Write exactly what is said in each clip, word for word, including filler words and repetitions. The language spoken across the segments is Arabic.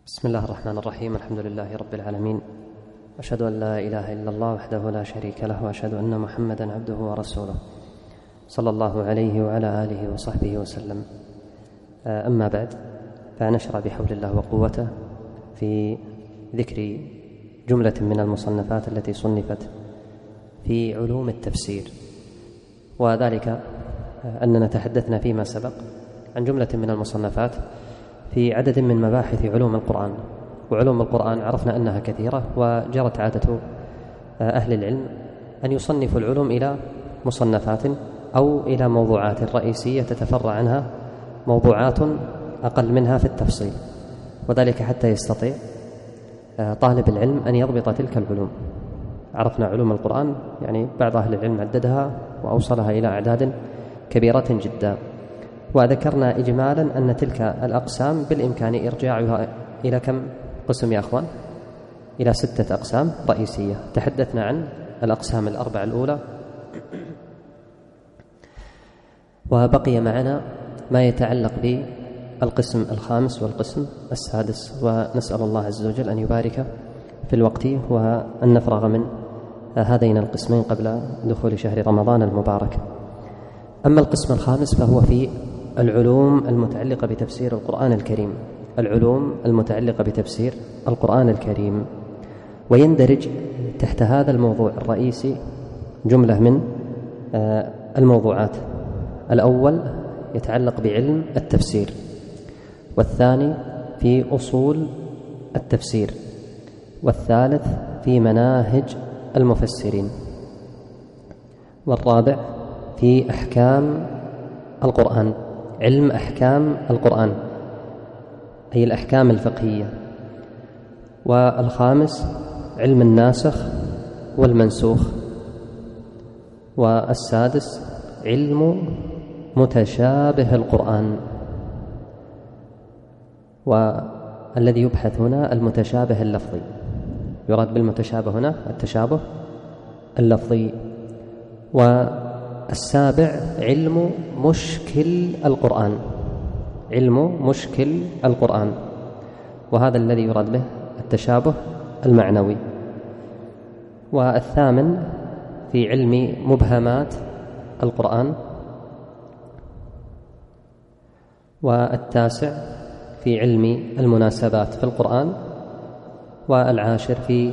بسم الله الرحمن الرحيم. الحمد لله رب العالمين، أشهد أن لا إله إلا الله وحده لا شريك له، وأشهد أن محمدا عبده ورسوله صلى الله عليه وعلى آله وصحبه وسلم. أما بعد، فنشرع بحول الله وقوته في ذكر جملة من المصنفات التي صنفت في علوم التفسير، وذلك أننا تحدثنا فيما سبق عن جملة من المصنفات في عدد من مباحث علوم القرآن. وعلوم القرآن عرفنا أنها كثيرة، وجرت عادة أهل العلم أن يصنفوا العلوم إلى مصنفات أو إلى موضوعات رئيسية تتفرع عنها موضوعات أقل منها في التفصيل، وذلك حتى يستطيع طالب العلم أن يضبط تلك العلوم. عرفنا علوم القرآن، يعني بعض أهل العلم عددها وأوصلها إلى أعداد كبيرة جدا، وذكرنا إجمالا أن تلك الأقسام بالإمكان إرجاعها إلى كم قسم يا أخوان؟ إلى ستة أقسام رئيسية. تحدثنا عن الأقسام الأربع الأولى، وبقي معنا ما يتعلق بالقسم الخامس والقسم السادس، ونسأل الله عز وجل أن يبارك في الوقت وأن نفرغ من هذين القسمين قبل دخول شهر رمضان المبارك. أما القسم الخامس فهو في العلوم المتعلقة بتفسير القرآن الكريم، العلوم المتعلقة بتفسير القرآن الكريم، ويندرج تحت هذا الموضوع الرئيسي جملة من الموضوعات. الأول يتعلق بعلم التفسير، والثاني في أصول التفسير، والثالث في مناهج المفسرين، والرابع في أحكام القرآن، علم أحكام القرآن أي الأحكام الفقهية، والخامس علم الناسخ والمنسوخ، والسادس علم متشابه القرآن. والذي يبحث هنا المتشابه اللفظي، يراد بالمتشابه هنا التشابه اللفظي. والسابع علم مشكل القرآن، علم مشكل القرآن، وهذا الذي يراد به التشابه المعنوي. والثامن في علم مبهمات القرآن، والتاسع في علم المناسبات في القرآن، والعاشر في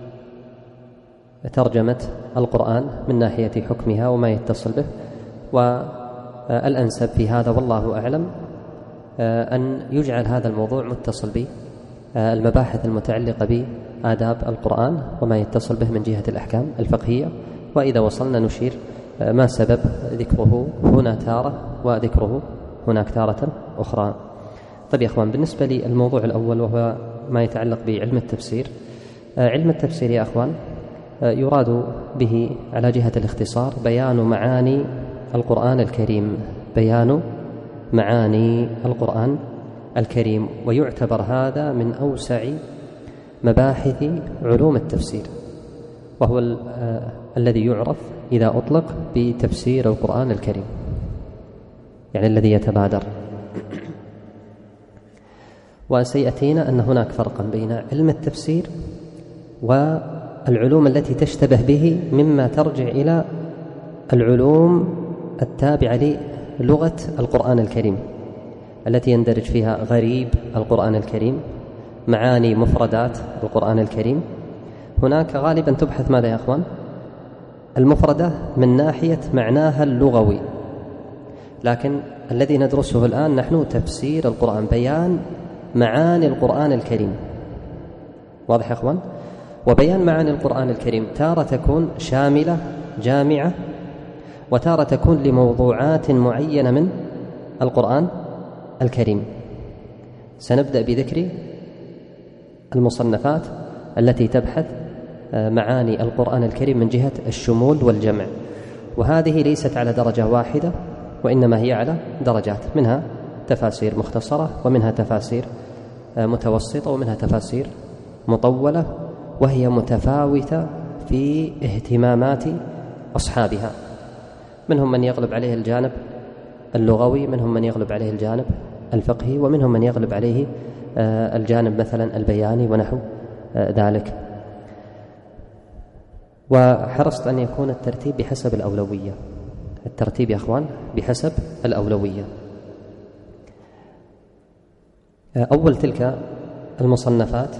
ترجمة القرآن من ناحية حكمها وما يتصل به. والأنسب في هذا والله أعلم أن يجعل هذا الموضوع متصل بالمباحث المتعلقة بآداب القرآن وما يتصل به من جهة الأحكام الفقهية، وإذا وصلنا نشير ما سبب ذكره هنا تارة وذكره هناك تارة أخرى. طيب يا أخوان، بالنسبة للموضوع الأول وهو ما يتعلق بعلم التفسير، علم التفسير يا أخوان يراد به على جهة الاختصار بيان معاني القرآن الكريم، بيان معاني القرآن الكريم، ويعتبر هذا من أوسع مباحث علوم التفسير، وهو الذي يعرف إذا أطلق بتفسير القرآن الكريم، يعني الذي يتبادر. وسيأتينا أن هناك فرقا بين علم التفسير والعلوم التي تشتبه به مما ترجع إلى العلوم التابعة للغة القرآن الكريم، التي يندرج فيها غريب القرآن الكريم، معاني مفردات القرآن الكريم. هناك غالبا تبحث ماذا يا أخوان؟ المفردة من ناحية معناها اللغوي، لكن الذي ندرسه الآن نحن تفسير القرآن، بيان معاني القرآن الكريم. واضح يا أخوان؟ وبيان معاني القرآن الكريم تارة تكون شاملة جامعة، وتارة تكون لموضوعات معينة من القرآن الكريم. سنبدأ بذكر المصنفات التي تبحث معاني القرآن الكريم من جهة الشمول والجمع، وهذه ليست على درجة واحدة، وإنما هي على درجات، منها تفاسير مختصرة، ومنها تفاسير متوسطة، ومنها تفاسير مطولة، وهي متفاوتة في اهتمامات أصحابها. منهم من يغلب عليه الجانب اللغوي، منهم من يغلب عليه الجانب الفقهي، ومنهم من يغلب عليه الجانب مثلا البياني ونحو ذلك. وحرصت أن يكون الترتيب بحسب الأولوية، الترتيب يا أخوان بحسب الأولوية. أول تلك المصنفات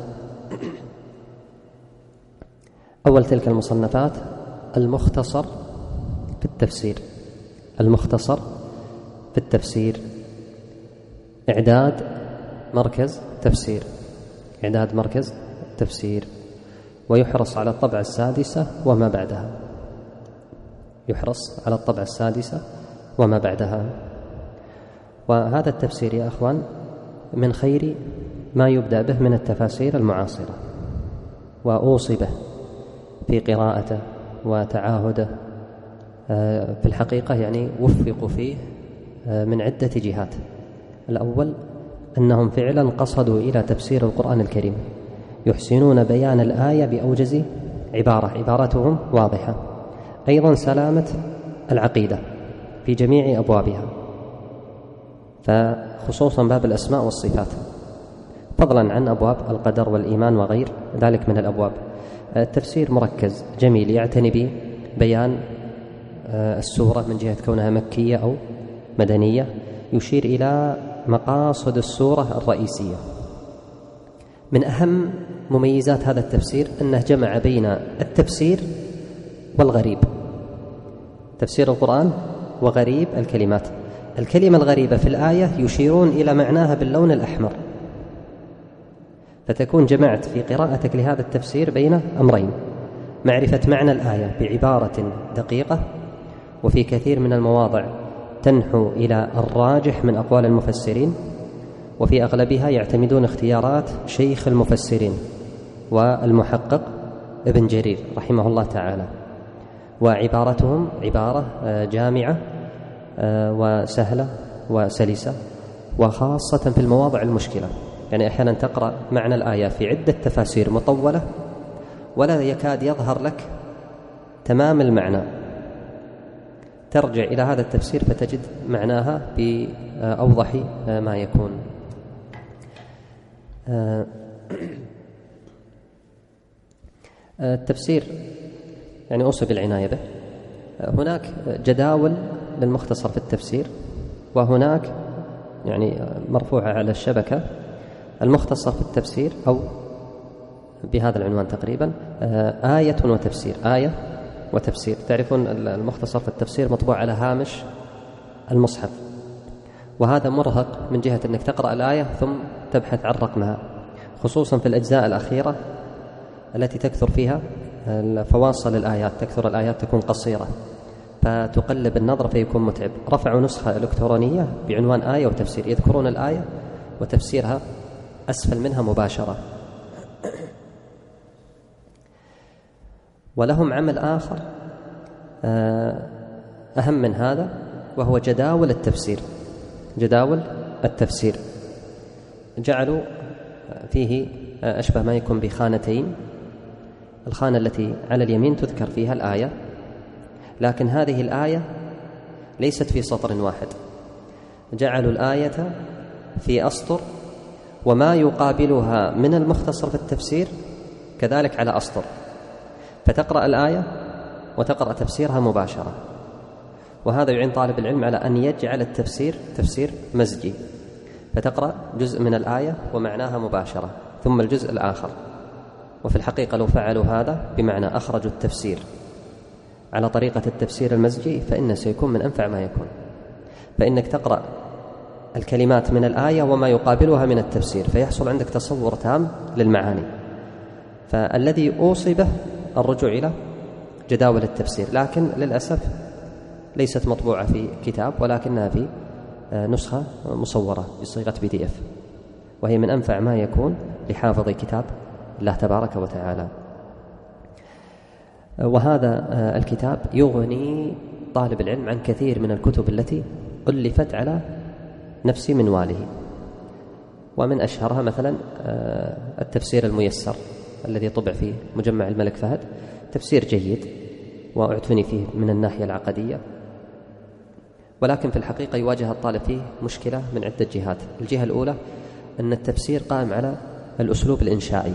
أول تلك المصنفات المختصر في التفسير، المختصر في التفسير، إعداد مركز تفسير، إعداد مركز تفسير، ويحرص على الطبعة السادسة وما بعدها، يحرص على الطبعة السادسة وما بعدها. وهذا التفسير يا أخوان من خير ما يبدأ به من التفاسير المعاصرة، وأوصي به في قراءته وتعاهده. في الحقيقة يعني وفقوا فيه من عدة جهات. الأول أنهم فعلا قصدوا إلى تفسير القرآن الكريم، يحسنون بيان الآية بأوجز عبارة، عباراتهم واضحة. أيضا سلامة العقيدة في جميع أبوابها، فخصوصا باب الأسماء والصفات، فضلا عن أبواب القدر والإيمان وغير ذلك من الأبواب. التفسير مركز جميل يعتني ببيان السورة من جهة كونها مكية أو مدنية، يشير إلى مقاصد السورة الرئيسية. من أهم مميزات هذا التفسير أنه جمع بين التفسير والغريب، تفسير القرآن وغريب الكلمات. الكلمة الغريبة في الآية يشيرون إلى معناها باللون الأحمر، فتكون جمعت في قراءتك لهذا التفسير بين أمرين: معرفة معنى الآية بعبارة دقيقة، وفي كثير من المواضع تنحو إلى الراجح من أقوال المفسرين، وفي أغلبها يعتمدون اختيارات شيخ المفسرين والمحقق ابن جرير رحمه الله تعالى، وعبارتهم عبارة جامعة وسهلة وسلسة، وخاصة في المواضع المشكلة. يعني أحيانا تقرأ معنى الآية في عدة تفاسير مطولة ولا يكاد يظهر لك تمام المعنى، ترجع إلى هذا التفسير فتجد معناها بأوضح ما يكون. التفسير يعني أوصي بالعناية به. هناك جداول للمختصر في التفسير، وهناك يعني مرفوعة على الشبكة المختصر في التفسير، أو بهذا العنوان تقريبا آية وتفسير، آية وتفسير. تعرفون المختصر في التفسير مطبوع على هامش المصحف، وهذا مرهق من جهة أنك تقرأ الآية ثم تبحث عن رقمها، خصوصا في الأجزاء الأخيرة التي تكثر فيها فواصل الآيات، تكثر الآيات تكون قصيرة، فتقلب النظر فيكون متعب. رفعوا نسخة إلكترونية بعنوان آية وتفسير، يذكرون الآية وتفسيرها أسفل منها مباشرة. ولهم عمل آخر أهم من هذا، وهو جداول التفسير. جداول التفسير جعلوا فيه أشبه ما يكون بخانتين، الخانة التي على اليمين تذكر فيها الآية، لكن هذه الآية ليست في سطر واحد، جعلوا الآية في أسطر، وما يقابلها من المختصر في التفسير كذلك على أسطر، فتقرأ الآية وتقرأ تفسيرها مباشرة. وهذا يعين طالب العلم على أن يجعل التفسير تفسير مزجي، فتقرأ جزء من الآية ومعناها مباشرة ثم الجزء الآخر. وفي الحقيقة لو فعلوا هذا بمعنى أخرجوا التفسير على طريقة التفسير المزجي فإنه سيكون من أنفع ما يكون، فإنك تقرأ الكلمات من الآية وما يقابلها من التفسير، فيحصل عندك تصور تام للمعاني. فالذي أوصي به الرجوع إلى جداول التفسير، لكن للأسف ليست مطبوعة في كتاب، ولكنها في نسخة مصورة بصيغة بي دي اف، وهي من أنفع ما يكون لحافظ كتاب الله تبارك وتعالى. وهذا الكتاب يغني طالب العلم عن كثير من الكتب التي ألفت على نفس منواله، ومن أشهرها مثلا التفسير الميسر الذي طبع في مجمع الملك فهد، تفسير جيد وأعتني فيه من الناحية العقدية، ولكن في الحقيقة يواجه الطالب فيه مشكلة من عدة جهات. الجهة الأولى أن التفسير قائم على الأسلوب الإنشائي،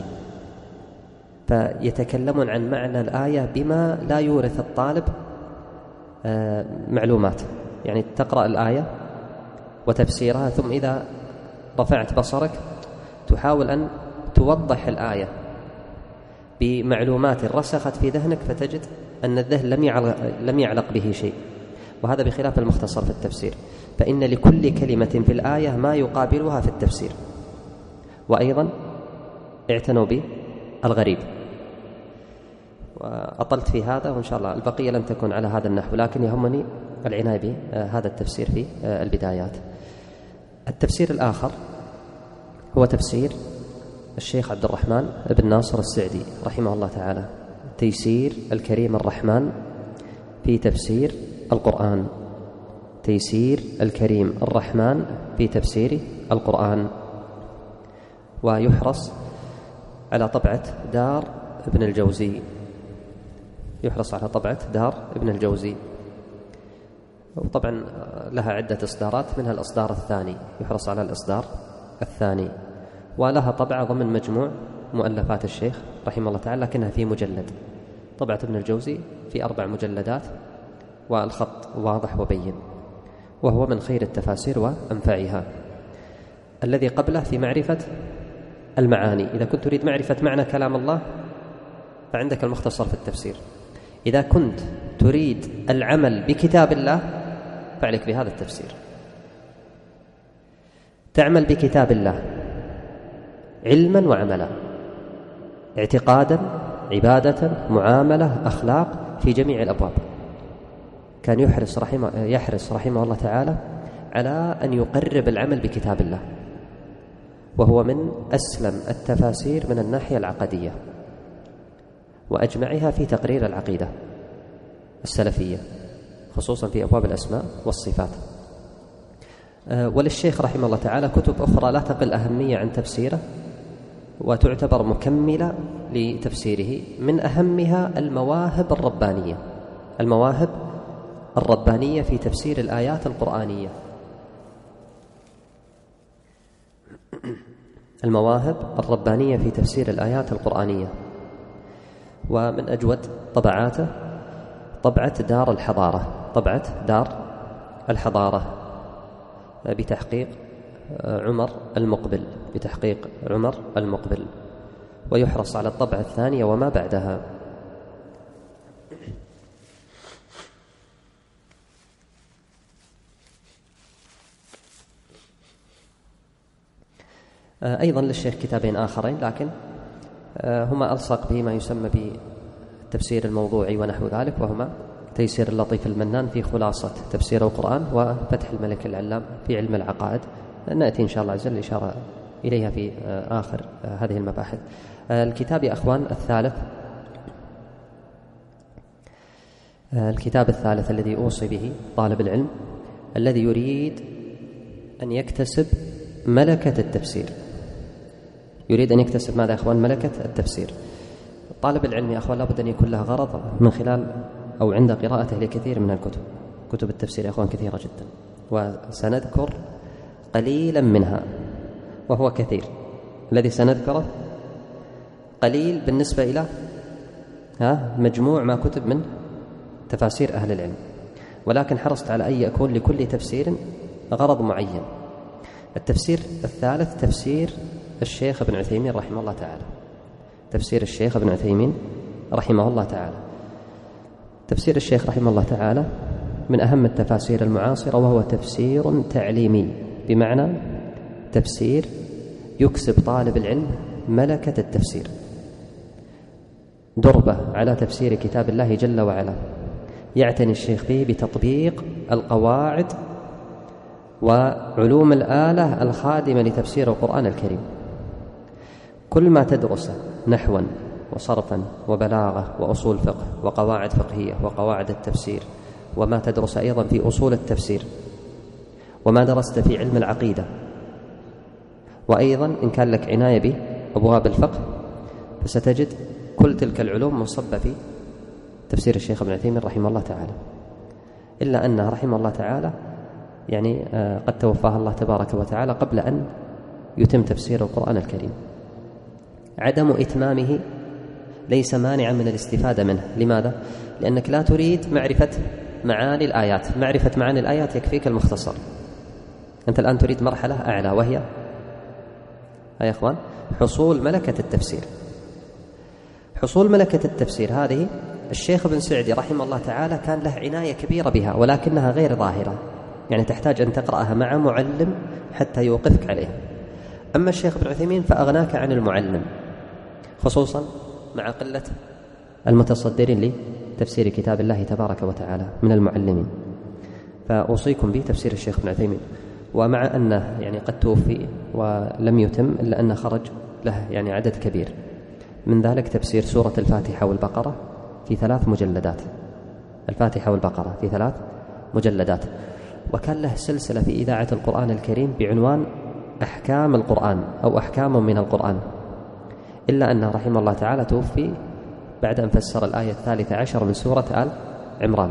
فيتكلمون عن معنى الآية بما لا يورث الطالب معلومات. يعني تقرأ الآية وتفسيرها، ثم إذا رفعت بصرك تحاول أن توضح الآية بمعلومات رسخت في ذهنك، فتجد أن الذهن لم يعلق, لم يعلق به شيء. وهذا بخلاف المختصر في التفسير، فإن لكل كلمة في الآية ما يقابلها في التفسير. وأيضا اعتنوا بالغريب. وأطلت في هذا، وإن شاء الله البقية لم تكن على هذا النحو، لكن يهمني العناية بهذا التفسير في البدايات. التفسير الآخر هو تفسير الشيخ عبد الرحمن بن ناصر السعدي رحمه الله تعالى، تيسير الكريم الرحمن في تفسير القرآن. تيسير الكريم الرحمن في تفسير القرآن. ويحرص على طبعة دار ابن الجوزي، يحرص على طبعة دار ابن الجوزي، وطبعا لها عدة إصدارات، منها الإصدار الثاني، يحرص على الإصدار الثاني. ولها طبعة ضمن مجموع مؤلفات الشيخ رحمه الله تعالى، لكنها في مجلد. طبعة ابن الجوزي في أربع مجلدات، والخط واضح وبين، وهو من خير التفاسير وأنفعها. الذي قبله في معرفة المعاني. إذا كنت تريد معرفة معنى كلام الله فعندك المختصر في التفسير. إذا كنت تريد العمل بكتاب الله فعليك بهذا التفسير. تعمل بكتاب الله علما وعملا، اعتقادا، عبادة، معاملة، أخلاق، في جميع الأبواب. كان يحرص رحمه, يحرص رحمه الله تعالى على أن يقرب العمل بكتاب الله، وهو من أسلم التفاسير من الناحية العقدية، وأجمعها في تقرير العقيدة السلفية، خصوصا في أبواب الأسماء والصفات. وللشيخ رحمه الله تعالى كتب أخرى لا تقل أهمية عن تفسيره، وتعتبر مكملة لتفسيره. من أهمها المواهب الربانية، المواهب الربانية في تفسير الآيات القرآنية. المواهب الربانية في تفسير الآيات القرآنية. ومن أجود طبعاته طبعة دار الحضارة، طبعة دار الحضارة بتحقيق عمر المقبل، بتحقيق عمر المقبل. ويحرص على الطبعة الثانية وما بعدها. أيضا للشيخ كتابين آخرين، لكن هما ألصق بما يسمى بالتفسير الموضوعي ونحو ذلك، وهما تيسير اللطيف المنان في خلاصة تفسير القرآن، وفتح الملك العلام في علم العقائد. نأتي إن شاء الله عز وجل الإشارة إليها في آخر هذه المباحث. الكتاب يا أخوان الثالث، الكتاب الثالث الذي أوصي به طالب العلم الذي يريد أن يكتسب ملكة التفسير. يريد أن يكتسب ماذا يا أخوان؟ ملكة التفسير. طالب العلم يا أخوان لابد أن يكون له غرض من خلال أو عند قراءته لكثير من الكتب. كتب التفسير يا أخوان كثيرة جدا، وسنذكر قليلا منها، وهو كثير. الذي سنذكره قليل بالنسبة إلى ها مجموع ما كتب من تفاسير أهل العلم، ولكن حرصت على أن يكون لكل تفسير غرض معين. التفسير الثالث تفسير الشيخ ابن عثيمين رحمه الله تعالى، تفسير الشيخ ابن عثيمين رحمه الله تعالى. تفسير الشيخ رحمه الله تعالى من أهم التفاسير المعاصرة، وهو تفسير تعليمي، بمعنى تفسير يكسب طالب العلم ملكة التفسير، دربة على تفسير كتاب الله جل وعلا. يعتني الشيخ فيه بتطبيق القواعد وعلوم الآلة الخادمة لتفسير القرآن الكريم. كل ما تدرسه نحوا وصرفا وبلاغة وأصول فقه وقواعد فقهية وقواعد التفسير، وما تدرس أيضا في أصول التفسير، وما درست في علم العقيدة، وأيضا إن كان لك عناية بأبواب الفقه، فستجد كل تلك العلوم منصبة في تفسير الشيخ ابن عثيمين رحمه الله تعالى. إلا أنه رحمه الله تعالى يعني قد توفاه الله تبارك وتعالى قبل أن يتم تفسير القرآن الكريم. عدم إتمامه ليس مانعا من الاستفادة منه. لماذا؟ لأنك لا تريد معرفة معاني الآيات. معرفة معاني الآيات يكفيك المختصر. أنت الآن تريد مرحلة أعلى، وهي يا إخوان حصول ملكة التفسير. حصول ملكة التفسير هذه الشيخ ابن سعدي رحمه الله تعالى كان له عناية كبيرة بها، ولكنها غير ظاهرة، يعني تحتاج أن تقرأها مع معلم حتى يوقفك عليها. أما الشيخ ابن عثيمين فأغناك عن المعلم، خصوصا مع قلة المتصدرين لتفسير كتاب الله تبارك وتعالى من المعلمين. فأوصيكم بتفسير الشيخ ابن عثيمين، ومع أنه يعني قد توفي ولم يتم إلا أن خرج له يعني عدد كبير، من ذلك تفسير سورة الفاتحة والبقرة في ثلاث مجلدات. الفاتحة والبقرة في ثلاث مجلدات. وكان له سلسلة في إذاعة القرآن الكريم بعنوان أحكام القرآن أو أحكام من القرآن، إلا أنه رحمه الله تعالى توفي بعد أن فسر الآية الثالثة عشر من سورة آل عمران.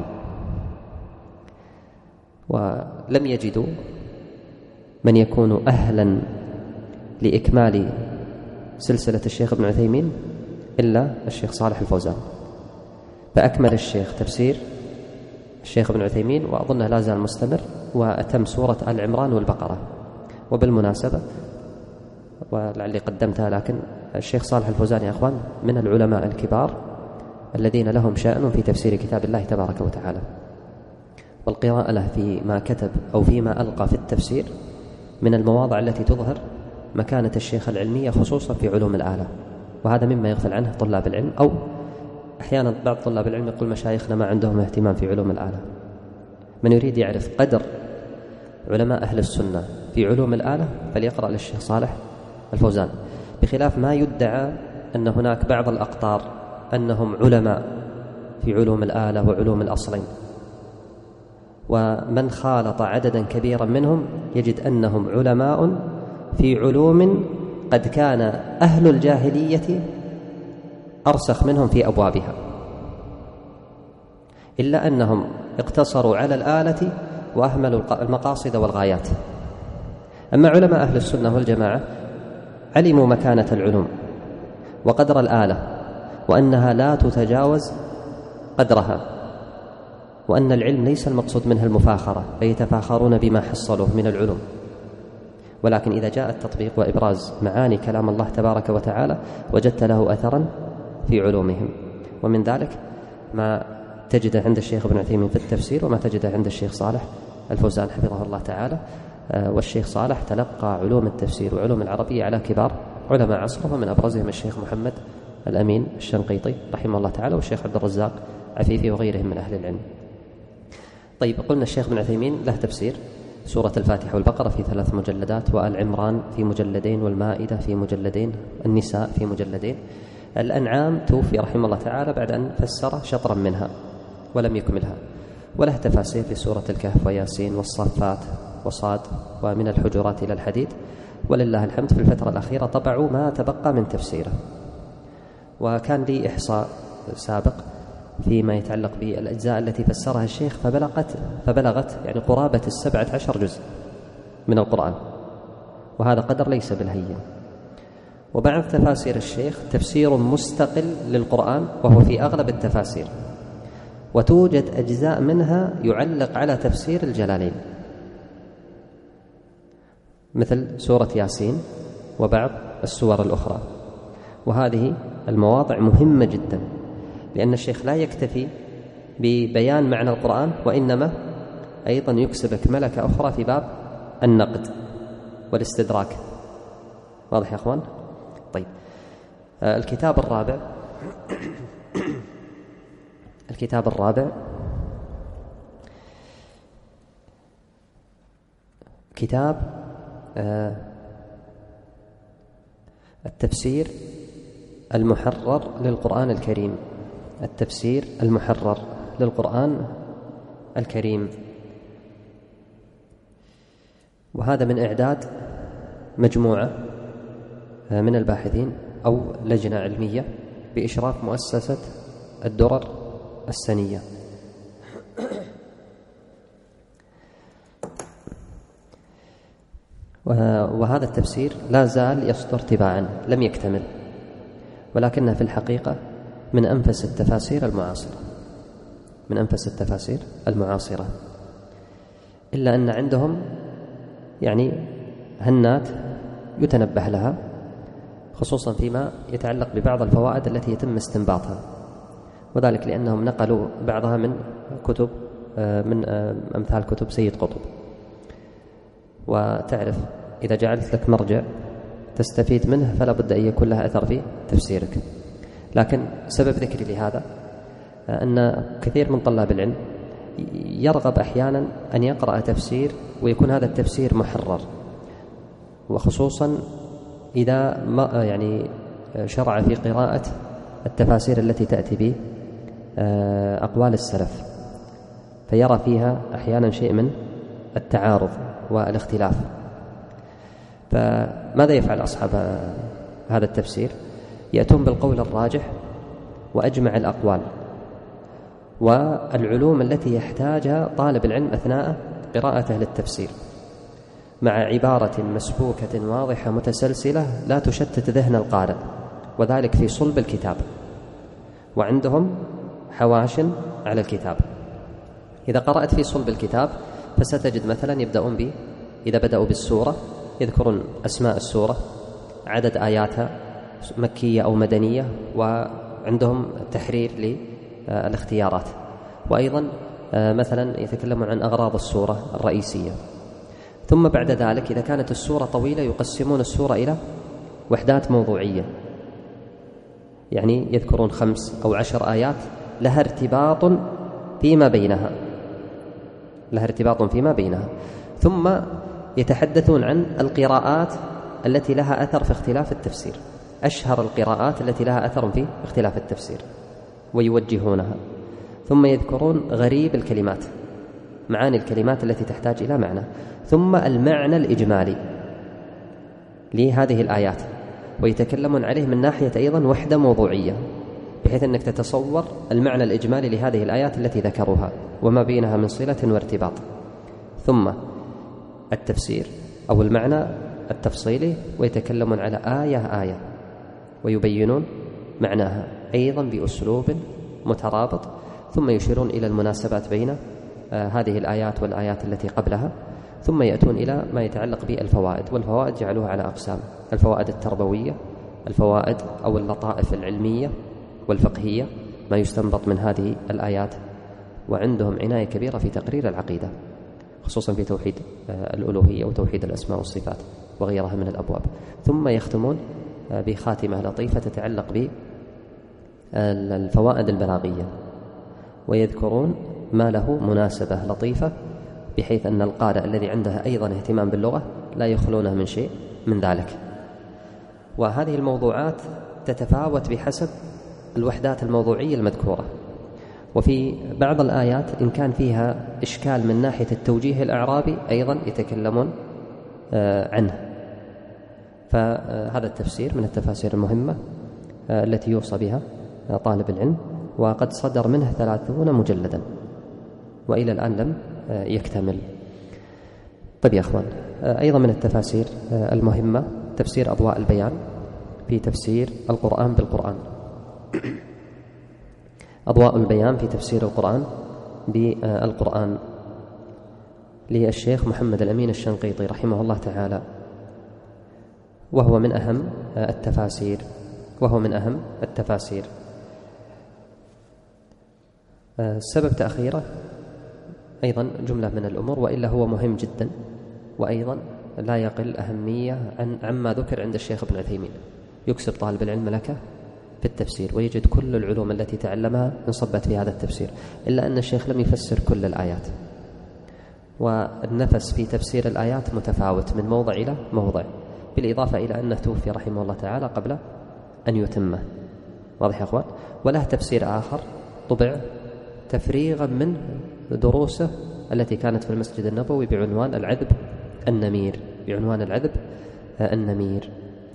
ولم يجدوا من يكون أهلا لإكمال سلسلة الشيخ ابن عثيمين إلا الشيخ صالح الفوزان، فأكمل الشيخ تفسير الشيخ ابن عثيمين، وأظنه لا زال مستمر، وأتم سورة آل عمران والبقرة. وبالمناسبة ولعلي قدمتها، لكن الشيخ صالح الفوزان يا أخوان من العلماء الكبار الذين لهم شأن في تفسير كتاب الله تبارك وتعالى، والقراءة له فيما كتب أو فيما ألقى في التفسير من المواضع التي تظهر مكانة الشيخ العلمية، خصوصا في علوم الآلة. وهذا مما يغفل عنه طلاب العلم، أو أحيانا بعض طلاب العلم يقول مشايخنا ما عندهم اهتمام في علوم الآلة. من يريد يعرف قدر علماء أهل السنة في علوم الآلة فليقرأ للشيخ صالح الفوزان، بخلاف ما يدعى أن هناك بعض الأقطار أنهم علماء في علوم الآلة وعلوم الأصلين، ومن خالط عددا كبيرا منهم يجد أنهم علماء في علوم قد كان أهل الجاهلية أرسخ منهم في أبوابها، إلا أنهم اقتصروا على الآلة وأهملوا المقاصد والغايات. أما علماء أهل السنة والجماعة علموا مكانة العلوم وقدر الآلة، وأنها لا تتجاوز قدرها، وأن العلم ليس المقصود منه المفاخرة فيتفاخرون بما حصلوه من العلوم، ولكن إذا جاء التطبيق وإبراز معاني كلام الله تبارك وتعالى وجدت له أثرا في علومهم. ومن ذلك ما تجده عند الشيخ ابن عثيمين في التفسير، وما تجده عند الشيخ صالح الفوزان حفظه الله تعالى. والشيخ صالح تلقى علوم التفسير وعلوم العربية على كبار علماء عصره، ومن أبرزهم الشيخ محمد الأمين الشنقيطي رحمه الله تعالى، والشيخ عبد الرزاق عفيفي، وغيرهم من أهل العلم. طيب، قلنا الشيخ ابن عثيمين له تفسير سورة الفاتحة والبقرة في ثلاث مجلدات، وآل عمران في مجلدين، والمائدة في مجلدين، النساء في مجلدين. الأنعام توفي رحمه الله تعالى بعد أن فسر شطرا منها ولم يكملها. وله تفاسير في سورة الكهف وياسين والصافات وصاد ومن الحجرات إلى الحديد، ولله الحمد في الفترة الأخيرة طبعوا ما تبقى من تفسيره. وكان لي إحصاء سابق فيما يتعلق بالأجزاء التي فسرها الشيخ، فبلغت فبلغت يعني قرابة السبعة عشر جزء من القرآن، وهذا قدر ليس بالهين. وبعض تفاسير الشيخ تفسير مستقل للقرآن وهو في أغلب التفاسير، وتوجد أجزاء منها يعلق على تفسير الجلالين، مثل سورة ياسين وبعض السور الأخرى. وهذه المواضع مهمة جدا، لأن الشيخ لا يكتفي ببيان معنى القرآن، وإنما أيضا يكسبك ملكة أخرى في باب النقد والاستدراك. واضح يا أخوان؟ طيب، آه الكتاب الرابع الكتاب الرابع كتاب آه التفسير المحرر للقرآن الكريم. التفسير المحرر للقرآن الكريم، وهذا من إعداد مجموعة من الباحثين أو لجنة علمية بإشراف مؤسسة الدرر السنية. وهذا التفسير لا زال يصدر تباعا لم يكتمل، ولكنه في الحقيقة من أنفس التفاسير المعاصرة من أنفس التفاسير المعاصرة إلا أن عندهم يعني هنات يتنبه لها، خصوصا فيما يتعلق ببعض الفوائد التي يتم استنباطها، وذلك لأنهم نقلوا بعضها من كتب من أمثال كتب سيد قطب. وتعرف إذا جعلت لك مرجع تستفيد منه فلا بد أن يكون له أثر في تفسيرك. لكن سبب ذكري لهذا أن كثير من طلاب العلم يرغب أحيانا أن يقرأ تفسير ويكون هذا التفسير محرر، وخصوصا إذا ما يعني شرع في قراءة التفاسير التي تأتي به أقوال السلف، فيرى فيها أحيانا شيء من التعارض والاختلاف. فماذا يفعل أصحاب هذا التفسير؟ يأتون بالقول الراجح وأجمع الأقوال والعلوم التي يحتاجها طالب العلم أثناء قراءته للتفسير، مع عبارة مسبوكة واضحة متسلسلة لا تشتت ذهن القارئ، وذلك في صلب الكتاب. وعندهم حواش على الكتاب. إذا قرأت في صلب الكتاب فستجد مثلا يبدأون ب إذا بدأوا بالسورة يذكرون أسماء السورة، عدد آياتها مكية أو مدنية، وعندهم تحرير للاختيارات، وأيضا مثلا يتكلمون عن أغراض السورة الرئيسية. ثم بعد ذلك إذا كانت السورة طويلة يقسمون السورة إلى وحدات موضوعية، يعني يذكرون خمس أو عشر آيات لها ارتباط فيما بينها لها ارتباط فيما بينها ثم يتحدثون عن القراءات التي لها أثر في اختلاف التفسير، أشهر القراءات التي لها أثر في اختلاف التفسير ويوجهونها. ثم يذكرون غريب الكلمات، معاني الكلمات التي تحتاج إلى معنى، ثم المعنى الإجمالي لهذه الآيات، ويتكلمون عليه من ناحية أيضا وحدة موضوعية، بحيث أنك تتصور المعنى الإجمالي لهذه الآيات التي ذكروها وما بينها من صلة وارتباط. ثم التفسير أو المعنى التفصيلي، ويتكلمون على آية آية ويبينون معناها أيضا بأسلوب مترابط، ثم يشيرون إلى المناسبات بين آه هذه الآيات والآيات التي قبلها، ثم يأتون إلى ما يتعلق بالفوائد. والفوائد جعلوها على أقسام: الفوائد التربوية، الفوائد أو اللطائف العلمية والفقهية، ما يستنبط من هذه الآيات. وعندهم عناية كبيرة في تقرير العقيدة، خصوصا في توحيد الألوهية وتوحيد الأسماء والصفات وغيرها من الأبواب. ثم يختمون بخاتمة لطيفة تتعلق بالفوائد البلاغية، ويذكرون ما له مناسبة لطيفة، بحيث أن القارئ الذي عنده أيضا اهتمام باللغة لا يخلونه من شيء من ذلك. وهذه الموضوعات تتفاوت بحسب الوحدات الموضوعية المذكورة، وفي بعض الآيات إن كان فيها إشكال من ناحية التوجيه الإعرابي أيضا يتكلمون عنه. فهذا التفسير من التفاسير المهمة التي يوصى بها طالب العلم، وقد صدر منه ثلاثون مجلدا وإلى الآن لم يكتمل. طيب يا أخوان، أيضا من التفاسير المهمة تفسير أضواء البيان في تفسير القرآن بالقرآن. أضواء البيان في تفسير القرآن بالقرآن للشيخ محمد الأمين الشنقيطي رحمه الله تعالى، وهو من أهم التفاسير وهو من أهم التفاسير. سبب تأخيره أيضا جملة من الأمور، وإلا هو مهم جدا، وأيضا لا يقل أهمية عن عما ذكر عند الشيخ ابن عثيمين. يكسب طالب العلم ملكة في التفسير ويجد كل العلوم التي تعلمها انصبت في هذا التفسير، إلا أن الشيخ لم يفسر كل الآيات، والنفس في تفسير الآيات متفاوت من موضع إلى موضع، بالإضافة إلى أنه توفي رحمه الله تعالى قبل أن يتمه. واضح يا أخوان؟ وله تفسير آخر طبع تفريغا من دروسه التي كانت في المسجد النبوي بعنوان العذب النمير بعنوان العذب النمير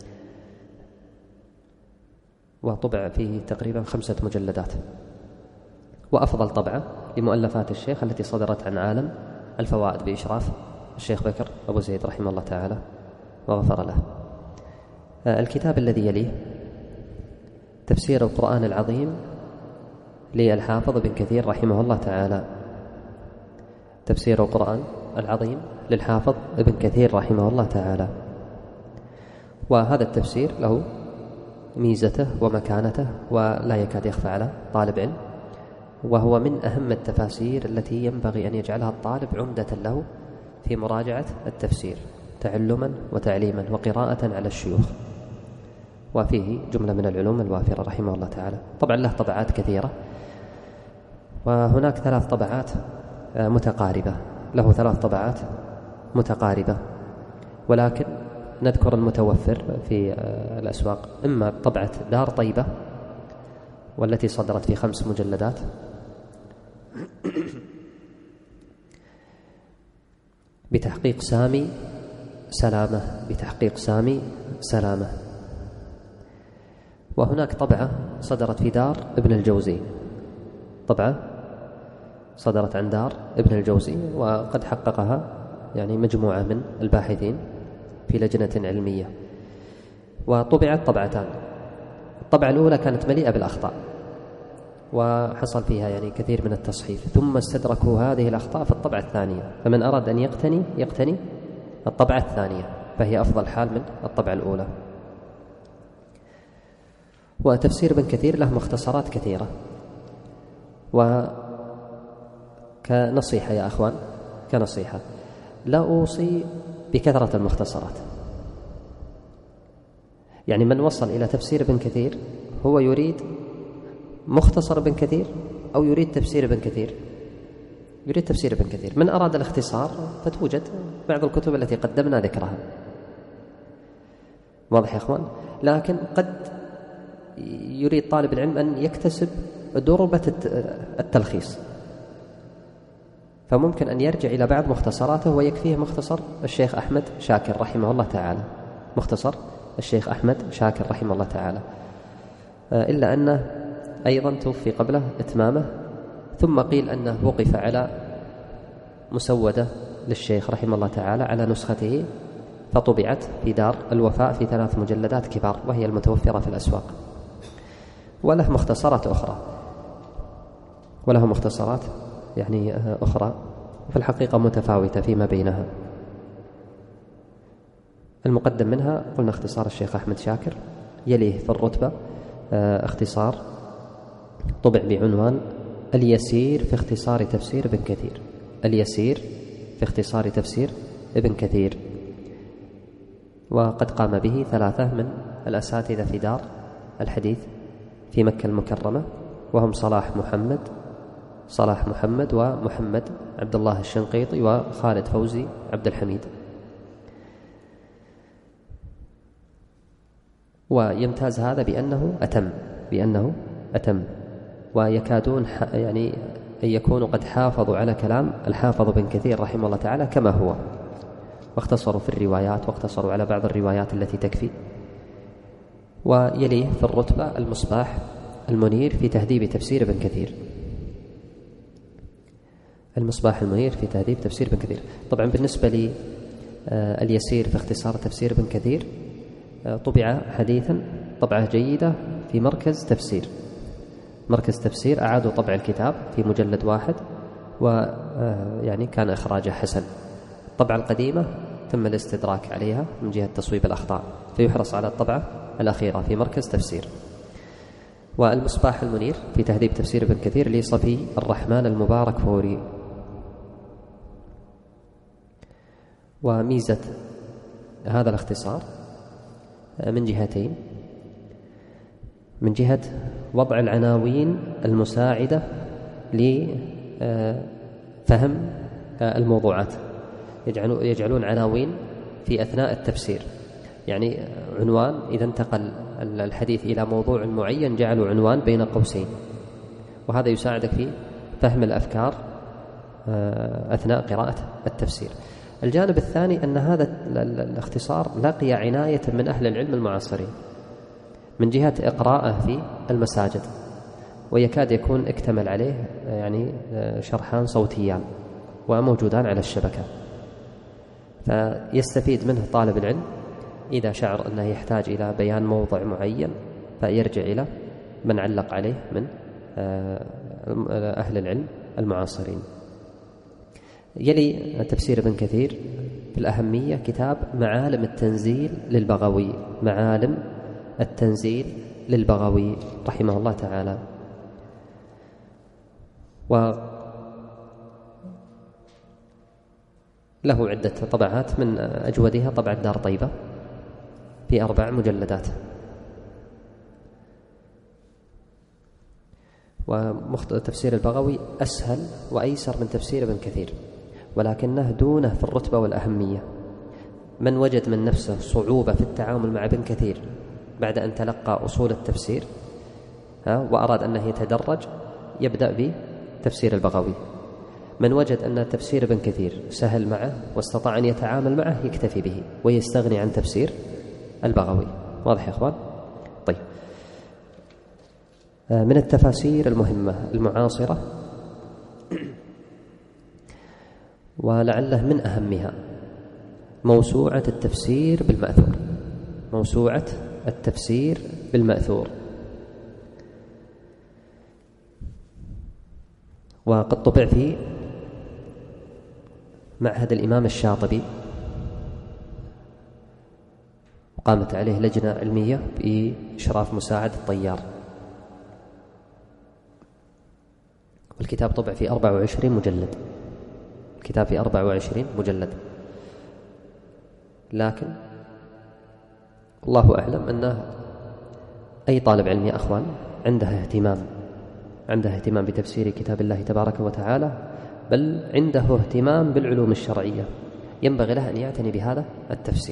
وطبع فيه تقريبا خمسة مجلدات. وأفضل طبعة لمؤلفات الشيخ التي صدرت عن عالم الفوائد بإشراف الشيخ بكر أبو زيد رحمه الله تعالى. وغفر له. الكتاب الذي يليه تفسير القرآن العظيم للحافظ ابن كثير رحمه الله تعالى. تفسير القرآن العظيم للحافظ ابن كثير رحمه الله تعالى. وهذا التفسير له ميزته ومكانته ولا يكاد يخفى على طالب علم، وهو من أهم التفاسير التي ينبغي أن يجعلها الطالب عمدة له في مراجعة التفسير تعلما وتعليما وقراءة على الشيوخ، وفيه جملة من العلوم الوافرة رحمه الله تعالى. طبعا له طبعات كثيرة، وهناك ثلاث طبعات متقاربة، له ثلاث طبعات متقاربة، ولكن نذكر المتوفر في الأسواق. إما طبعة دار طيبة والتي صدرت في خمس مجلدات، بتحقيق سامي سلامة بتحقيق سامي سلامة. وهناك طبعة صدرت في دار ابن الجوزي، طبعة صدرت عن دار ابن الجوزي، وقد حققها يعني مجموعة من الباحثين في لجنة علمية، وطبعت طبعتان. الطبعة الأولى كانت مليئة بالأخطاء وحصل فيها يعني كثير من التصحيف، ثم استدركوا هذه الأخطاء في الطبعة الثانية، فمن أراد أن يقتني يقتني الطبعة الثانية، فهي أفضل حال من الطبعة الأولى. وتفسير ابن كثير له مختصرات كثيرة، وكنصيحة يا أخوان كنصيحة لا أوصي بكثرة المختصرات. يعني من وصل إلى تفسير ابن كثير هو يريد مختصر ابن كثير أو يريد تفسير ابن كثير، يريد تفسير ابن كثير. من أراد الاختصار فتوجد بعض الكتب التي قدمنا ذكرها، واضح يا أخوان؟ لكن قد يريد طالب العلم أن يكتسب دربة التلخيص، فممكن أن يرجع إلى بعض مختصراته، ويكفيه مختصر الشيخ أحمد شاكر رحمه الله تعالى، مختصر الشيخ أحمد شاكر رحمه الله تعالى، إلا أنه أيضا توفي قبله إتمامه، ثم قيل أنه وقف على مسودة للشيخ رحمه الله تعالى على نسخته، فطبعت في دار الوفاء في ثلاث مجلدات كبار، وهي المتوفرة في الأسواق. وله مختصرات أخرى وله مختصرات يعني أخرى في الحقيقة متفاوتة فيما بينها. المقدم منها قلنا اختصار الشيخ أحمد شاكر، يليه في الرتبة اختصار طبع بعنوان اليسير في اختصار تفسير ابن كثير، اليسير في اختصار تفسير ابن كثير. وقد قام به ثلاثة من الأساتذة في دار الحديث في مكة المكرمة، وهم صلاح محمد صلاح محمد ومحمد عبد الله الشنقيطي وخالد فوزي عبد الحميد. ويمتاز هذا بأنه أتم بأنه أتم ويكادون يعني أن يكونوا قد حافظوا على كلام الحافظ ابن كثير رحمه الله تعالى كما هو، واختصروا في الروايات واختصروا على بعض الروايات التي تكفي. ويليه في الرتبة المصباح المنير في تهذيب تفسير ابن كثير، المصباح المنير في تهذيب تفسير ابن كثير. طبعا بالنسبة لي اليسير في اختصار تفسير ابن كثير طبع حديثا طبعة جيدة في مركز تفسير مركز تفسير أعادوا طبع الكتاب في مجلد واحد، ويعني كان إخراجه حسن. الطبعة القديمة تم الاستدراك عليها من جهة تصويب الأخطاء، فيحرص على الطبعة الأخيرة في مركز تفسير. والمصباح المنير في تهذيب تفسير ابن كثير لصفي الرحمن المبارك فوري. وميزة هذا الاختصار من جهتين: من جهة وضع العناوين المساعدة لفهم الموضوعات، يجعلون عناوين في أثناء التفسير، يعني عنوان إذا انتقل الحديث إلى موضوع معين جعلوا عنوان بين قوسين، وهذا يساعدك في فهم الأفكار أثناء قراءة التفسير. الجانب الثاني أن هذا الاختصار لقي عناية من أهل العلم المعاصرين من جهة إقراءه في المساجد، ويكاد يكون اكتمل عليه يعني شرحان صوتيان وموجودان على الشبكة، فيستفيد منه طالب العلم إذا شعر أنه يحتاج إلى بيان موضع معين فيرجع إلى من علق عليه من أهل العلم المعاصرين. يلي تفسير ابن كثير في الأهمية كتاب معالم التنزيل للبغوي، معالم التنزيل للبغوي رحمه الله تعالى. وله عدة طبعات، من أجودها طبعة دار طيبة في أربع مجلدات. وتفسير البغوي أسهل وأيسر من تفسير ابن كثير، ولكنه دونه في الرتبة والأهمية. من وجد من نفسه صعوبة في التعامل مع ابن كثير بعد أن تلقى أصول التفسير وأراد أنه يتدرج يبدأ بتفسير البغوي. من وجد أن تفسير ابن كثير سهل معه واستطاع أن يتعامل معه يكتفي به ويستغني عن تفسير البغوي. واضح يا أخوان؟ طيب، من التفاسير المهمة المعاصرة ولعله من أهمها موسوعة التفسير بالمأثور. موسوعة التفسير بالمأثور، وقد طبع في معهد الإمام الشاطبي، وقامت عليه لجنة علمية بإشراف مساعد الطيار. والكتاب طبع في أربعة وعشرين مجلد، الكتاب في أربعة وعشرين مجلد. لكن الله أعلم أن أي طالب علم يا أخوان عنده اهتمام عنده اهتمام بتفسير كتاب الله تبارك وتعالى، بل عنده اهتمام بالعلوم الشرعية، ينبغي له أن يعتني بهذا التفسير.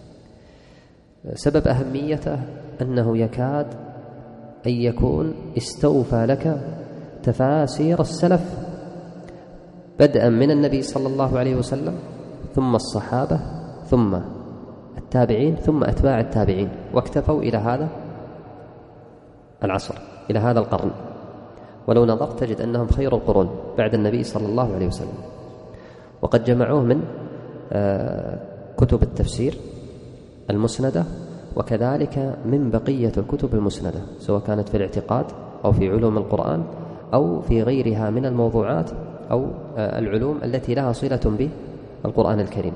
سبب أهميته أنه يكاد أن يكون استوفى لك تفاسير السلف بدءا من النبي صلى الله عليه وسلم، ثم الصحابة، ثم التابعين، ثم أتباع التابعين، واكتفوا إلى هذا العصر، إلى هذا القرن. ولو نظرت تجد أنهم خير القرون بعد النبي صلى الله عليه وسلم. وقد جمعوه من كتب التفسير المسندة، وكذلك من بقية الكتب المسندة، سواء كانت في الاعتقاد أو في علوم القرآن أو في غيرها من الموضوعات أو العلوم التي لها صلة بالقرآن الكريم.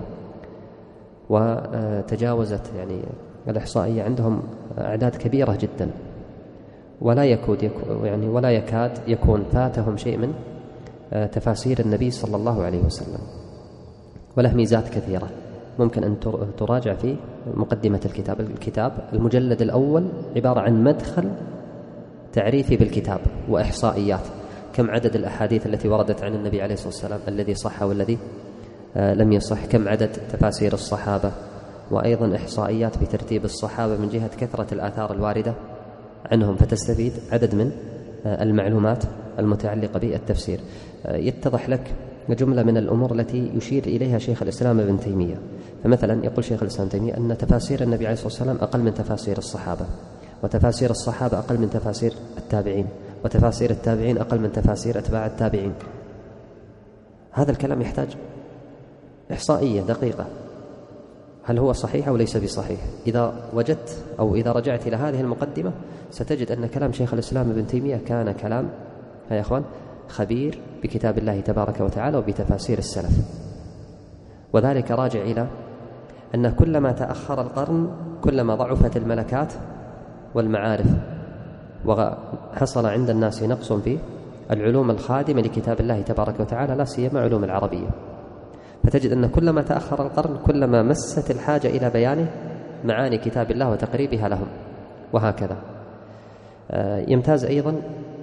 وتجاوزت يعني الإحصائية عندهم أعداد كبيرة جدا، ولا يكاد يكون يعني ولا يكاد يكون فاتهم شيء من تفاسير النبي صلى الله عليه وسلم. وله ميزات كثيرة ممكن أن تراجع في مقدمة الكتاب. الكتاب المجلد الأول عبارة عن مدخل تعريفي بالكتاب وإحصائيات، كم عدد الأحاديث التي وردت عن النبي عليه الصلاة والسلام الذي صح والذي لم يصح، كم عدد تفاسير الصحابة، وأيضا إحصائيات بترتيب الصحابة من جهة كثرة الآثار الواردة عنهم، فتستفيد عدد من المعلومات المتعلقة بالتفسير. يتضح لك جملة من الأمور التي يشير إليها شيخ الإسلام ابن تيمية. فمثلا يقول شيخ الإسلام ابن تيمية أن تفاسير النبي عليه الصلاة والسلام أقل من تفاسير الصحابة، وتفاسير الصحابة أقل من تفاسير التابعين، وتفاسير التابعين أقل من تفاسير أتباع التابعين. هذا الكلام يحتاج إحصائية دقيقة، هل هو صحيح أو ليس بصحيح؟ إذا وجدت أو إذا رجعت إلى هذه المقدمة ستجد أن كلام شيخ الإسلام ابن تيمية كان كلام يا إخوان خبير بكتاب الله تبارك وتعالى وبتفاسير السلف. وذلك راجع إلى أن كلما تأخر القرن كلما ضعفت الملكات والمعارف، وحصل عند الناس نقص في العلوم الخادمة لكتاب الله تبارك وتعالى، لا سيما علوم العربية. فتجد أن كلما تأخر القرن كلما مست الحاجة إلى بيان معاني كتاب الله وتقريبها لهم، وهكذا. يمتاز أيضا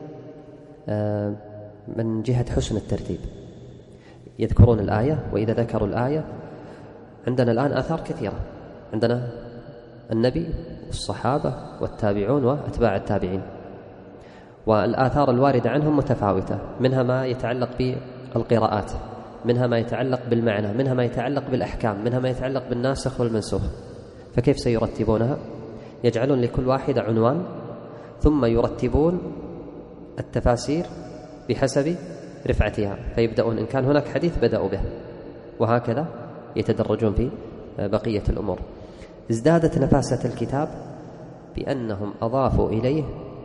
من جهة حسن الترتيب، يذكرون الآية، وإذا ذكروا الآية عندنا الآن آثار كثيرة، عندنا النبي والصحابة والتابعون وأتباع التابعين، والآثار الواردة عنهم متفاوتة، منها ما يتعلق بالقراءات، منها ما يتعلق بالمعنى، منها ما يتعلق بالأحكام، منها ما يتعلق بالناسخ والمنسوخ. فكيف سيرتبونها؟ يجعلون لكل واحدة عنوان، ثم يرتبون التفاسير بحسب رفعتها، فيبدأون إن كان هناك حديث بدأوا به، وهكذا يتدرجون في بقية الأمور. ازدادت نفاسة الكتاب بأنهم أضافوا إليه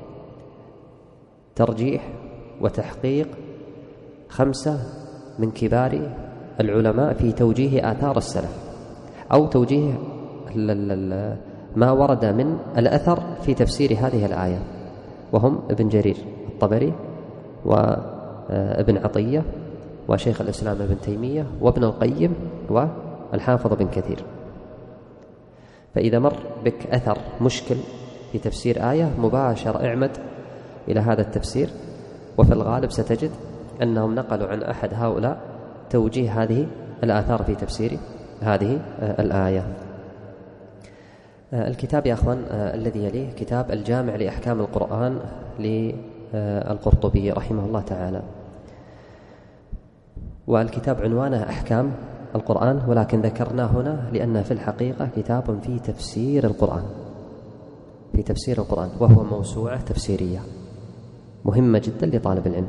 ترجيح وتحقيق خمسة من كبار العلماء في توجيه آثار السلف، أو توجيه ما ورد من الأثر في تفسير هذه الآية، وهم ابن جرير الطبري وابن عطية وشيخ الإسلام ابن تيمية وابن القيم والحافظ بن كثير. فإذا مر بك أثر مشكل في تفسير آية مباشر اعمد إلى هذا التفسير، وفي الغالب ستجد أنهم نقلوا عن أحد هؤلاء توجيه هذه الآثار في تفسير هذه الآية. الكتاب يا أخوان الذي يليه كتاب الجامع لأحكام القرآن للقرطبي رحمه الله تعالى، والكتاب عنوانه أحكام القرآن، ولكن ذكرنا هنا لأنه في الحقيقة كتاب في تفسير القرآن، في تفسير القرآن، وهو موسوعة تفسيرية مهمة جدا لطالب العلم،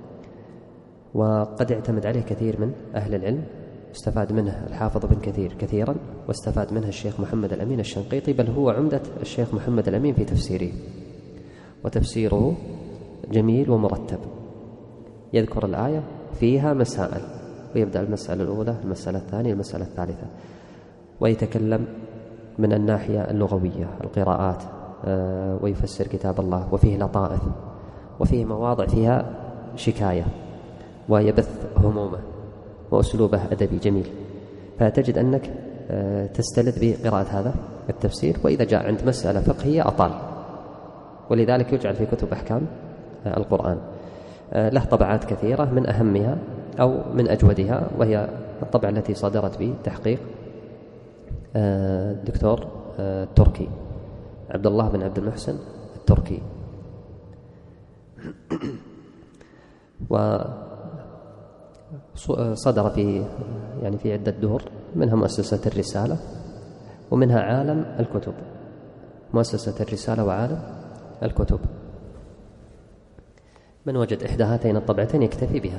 وقد اعتمد عليه كثير من أهل العلم. استفاد منه الحافظ بن كثير كثيرا، واستفاد منه الشيخ محمد الأمين الشنقيطي، بل هو عمدة الشيخ محمد الأمين في تفسيره، وتفسيره جميل ومرتب، يذكر الآية فيها مسائل، ويبدأ المسألة الأولى، المسألة الثانية، المسألة الثالثة، ويتكلم من الناحية اللغوية القراءات، ويفسر كتاب الله، وفيه لطائف، وفيه مواضع فيها شكاية، ويبث همومه، وأسلوبه أدبي جميل، فتجد أنك تستلذ بقراءة هذا التفسير. وإذا جاء عند مسألة فقهية أطال، ولذلك يجعل في كتب أحكام القرآن. له طبعات كثيرة، من أهمها أو من أجودها وهي الطبعة التي صدرت بتحقيق الدكتور التركي عبد الله بن عبد المحسن التركي، وصدر في يعني في عدة دور، منها مؤسسة الرسالة، ومنها عالم الكتب، مؤسسة الرسالة وعالم الكتب. من وجد إحدى هاتين الطبعتين يكتفي بها.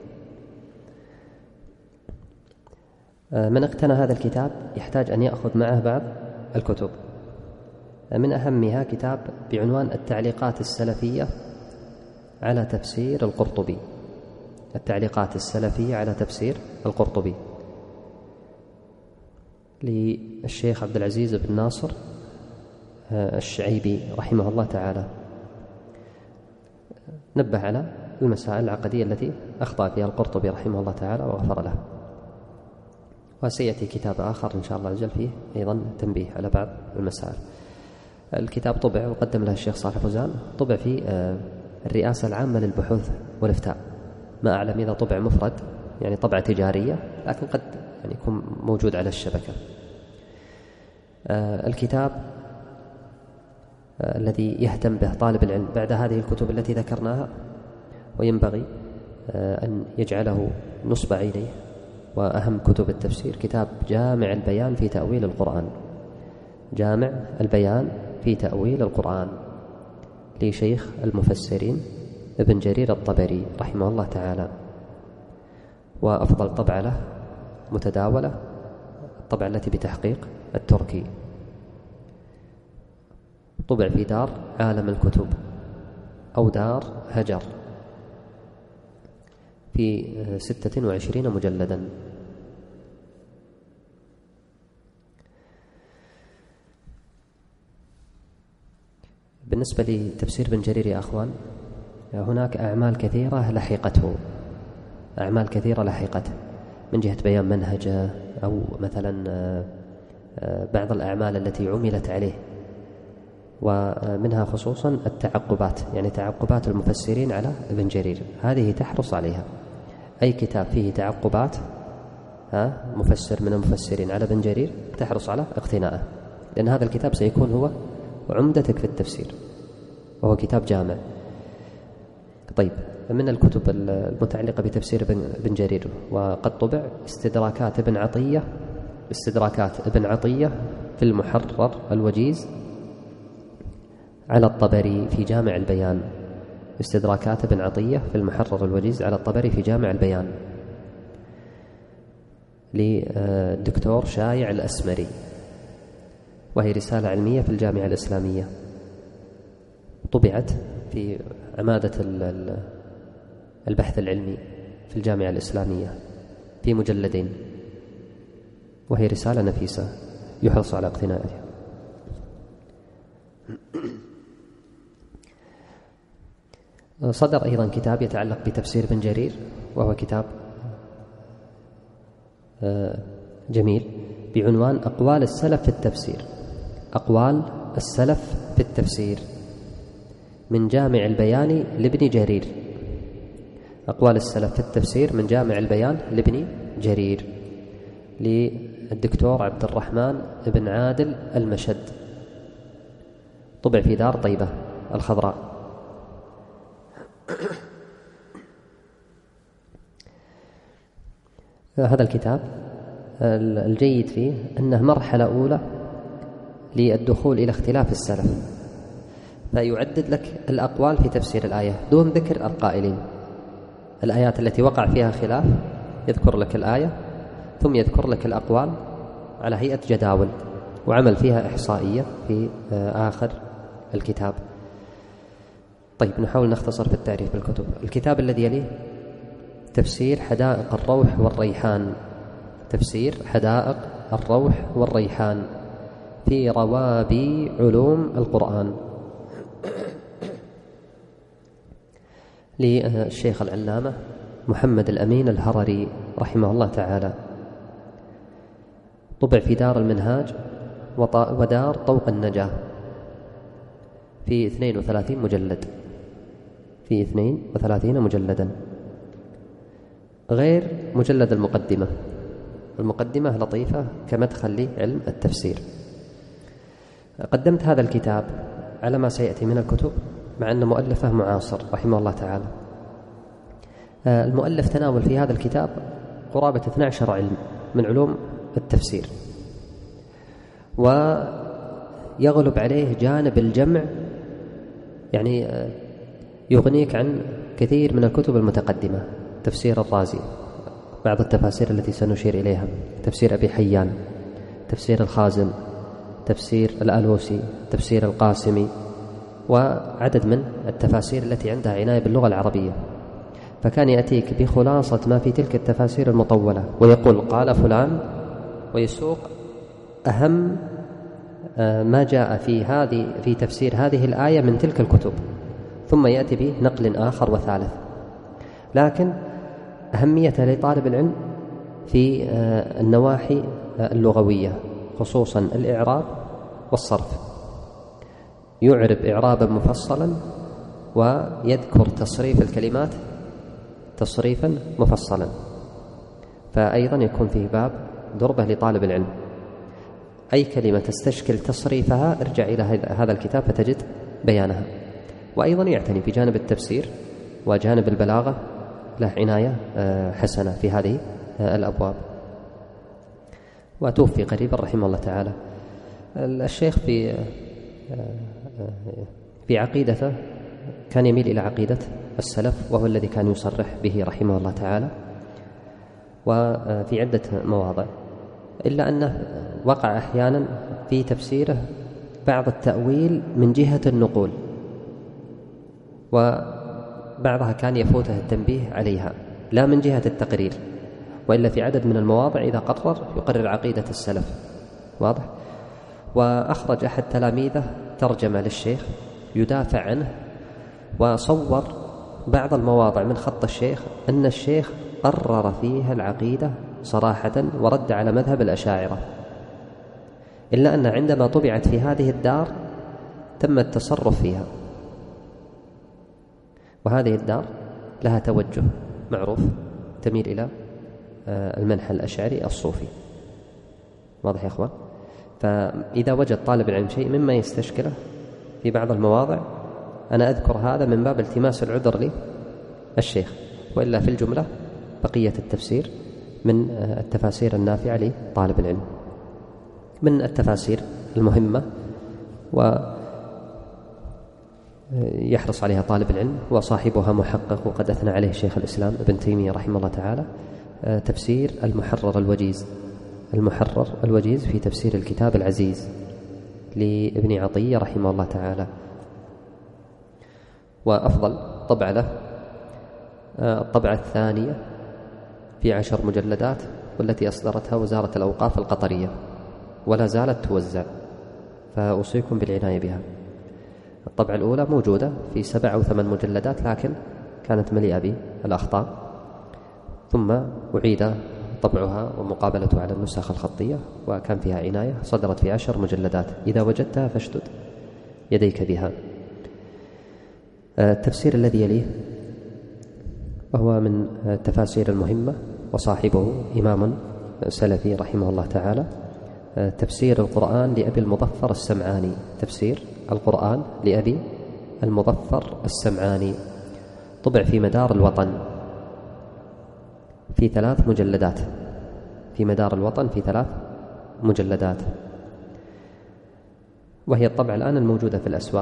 من اقتنى هذا الكتاب يحتاج أن يأخذ معه بعض الكتب، من أهمها كتاب بعنوان التعليقات السلفية على تفسير القرطبي، التعليقات السلفية على تفسير القرطبي للشيخ عبد العزيز بن ناصر الشعيبي رحمه الله تعالى. نبه على المسائل العقدية التي أخطأ فيها القرطبي رحمه الله تعالى وغفر له، وسيأتي كتاب آخر إن شاء الله عز وجل فيه أيضا تنبيه على بعض المسائل. الكتاب طبع وقدم له الشيخ صالح فوزان، طبع في الرئاسة العامة للبحوث والإفتاء، ما أعلم إذا طبع مفرد يعني طبعة تجارية، لكن قد يعني يكون موجود على الشبكة. الكتاب الذي يهتم به طالب العلم بعد هذه الكتب التي ذكرناها، وينبغي أن يجعله نصب عينيه وأهم كتب التفسير، كتاب جامع البيان في تأويل القرآن، جامع البيان في تأويل القرآن لشيخ المفسرين ابن جرير الطبري رحمه الله تعالى. وأفضل طبعة له متداولة الطبعة التي بتحقيق التركي، طبع في دار عالم الكتب أو دار هجر في ستة وعشرين مجلدا. بالنسبة لتفسير بن جرير يا أخوان، هناك أعمال كثيرة لحقته، أعمال كثيرة لحقته من جهة بيان منهجه، أو مثلا بعض الأعمال التي عملت عليه، ومنها خصوصا التعقبات، يعني تعقبات المفسرين على ابن جرير، هذه تحرص عليها. أي كتاب فيه تعقبات ها مفسر من المفسرين على ابن جرير تحرص على اقتناءه، لأن هذا الكتاب سيكون هو عمدتك في التفسير، وهو كتاب جامع. طيب، من الكتب المتعلقة بتفسير ابن جرير وقد طبع استدراكات ابن عطية، استدراكات ابن عطية في المحرر الوجيز على الطبري في جامع البيان، استدراكات ابن عطية في المحرر الوجيز على الطبري في جامع البيان للدكتور شايع الأسمري، وهي رسالة علمية في الجامعة الإسلامية، طبعت في عمادة البحث العلمي في الجامعة الإسلامية في مجلدين، وهي رسالة نفيسة يحرص على اقتنائها. صدر أيضا كتاب يتعلق بتفسير ابن جرير، وهو كتاب جميل بعنوان أقوال السلف في التفسير، أقوال السلف في التفسير من جامع البيان لابن جرير. أقوال السلف في التفسير من جامع البيان لابن جرير للدكتور عبد الرحمن بن عادل المشد، طبع في دار طيبة الخضراء. هذا الكتاب الجيد فيه أنه مرحلة أولى للدخول إلى اختلاف السلف، فيعدد لك الأقوال في تفسير الآية دون ذكر القائلين. الآيات التي وقع فيها خلاف يذكر لك الآية، ثم يذكر لك الأقوال على هيئة جداول، وعمل فيها إحصائية في آخر الكتاب. طيب نحاول نختصر في التعريف بالكتب. الكتاب الذي يليه تفسير حدائق الروح والريحان، تفسير حدائق الروح والريحان في روابي علوم القرآن للشيخ العلامة محمد الأمين الهرري رحمه الله تعالى، طبع في دار المنهاج ودار طوق النجاة في اثنين وثلاثين مجلد، في اثنين وثلاثين مجلدا، غير مجلد المقدمة. المقدمة لطيفة كمدخل لعلم التفسير. قدمت هذا الكتاب على ما سيأتي من الكتب، مع أن مؤلفه معاصر رحمه الله تعالى. المؤلف تناول في هذا الكتاب قرابة اثني عشر علم من علوم التفسير، ويغلب عليه جانب الجمع، يعني يغنيك عن كثير من الكتب المتقدمة. تفسير الرازي، بعض التفاسير التي سنشير إليها، تفسير أبي حيان، تفسير الخازن، تفسير الألوسي، تفسير القاسمي، وعدد من التفاسير التي عندها عناية باللغة العربية. فكان يأتيك بخلاصة ما في تلك التفاسير المطولة ويقول قال فلان، ويسوق أهم ما جاء في هذه في تفسير هذه الآية من تلك الكتب، ثم يأتي به نقل آخر وثالث. لكن أهميته لطالب العلم في النواحي اللغوية، خصوصا الإعراب والصرف، يعرب إعرابا مفصلا ويذكر تصريف الكلمات تصريفا مفصلا، فأيضا يكون فيه باب دربة لطالب العلم. أي كلمة تستشكل تصريفها ارجع إلى هذا الكتاب فتجد بيانها. وأيضا يعتني بجانب التفسير وجانب البلاغة، له عناية حسنة في هذه الأبواب. وتوفي قريبا رحمه الله تعالى. الشيخ في في عقيدته كان يميل إلى عقيدة السلف، وهو الذي كان يصرح به رحمه الله تعالى، وفي عدة مواضع، إلا أنه وقع أحيانا في تفسيره بعض التأويل من جهة النقول، وبعضها كان يفوته التنبيه عليها لا من جهة التقرير، وإلا في عدد من المواضع إذا قرر يقرر عقيدة السلف، واضح. وأخرج أحد تلاميذه ترجمة للشيخ يدافع عنه، وصور بعض المواضع من خط الشيخ أن الشيخ قرر فيها العقيدة صراحة ورد على مذهب الأشاعرة، إلا أن عندما طبعت في هذه الدار تم التصرف فيها، وهذه الدار لها توجه معروف تميل إلى المنحى الأشعري الصوفي، واضح يا أخوان. فإذا وجد طالب العلم شيء مما يستشكله في بعض المواضع، أنا أذكر هذا من باب التماس العذر لي الشيخ، وإلا في الجملة بقية التفسير من التفاسير النافعة لطالب العلم، من التفاسير المهمة ويحرص عليها طالب العلم وصاحبها محقق، وقد أثنى عليه شيخ الإسلام ابن تيمية رحمه الله تعالى، تفسير المحرر الوجيز، المحرر الوجيز في تفسير الكتاب العزيز لابن عطية رحمه الله تعالى. وأفضل طبع له الطبعة الثانية في عشر مجلدات، والتي أصدرتها وزارة الأوقاف القطرية، ولا زالت توزع، فأوصيكم بالعناية بها. الطبعة الأولى موجودة في سبع أو ثمان مجلدات، لكن كانت مليئة بالأخطاء، ثم أعيد طبعها ومقابلته على النسخ الخطية، وكان فيها عناية، صدرت في عشر مجلدات. إذا وجدتها فاشدد يديك بها. التفسير الذي يليه وهو من التفاسير المهمة، وصاحبه إمام سلفي رحمه الله تعالى، تفسير القرآن لأبي المظفر السمعاني. تفسير القرآن لأبي المظفر السمعاني، طبع في مدار الوطن في ثلاث مجلدات في مدار الوطن في ثلاث مجلدات، وهي الطبعة الآن الموجودة في الأسواق.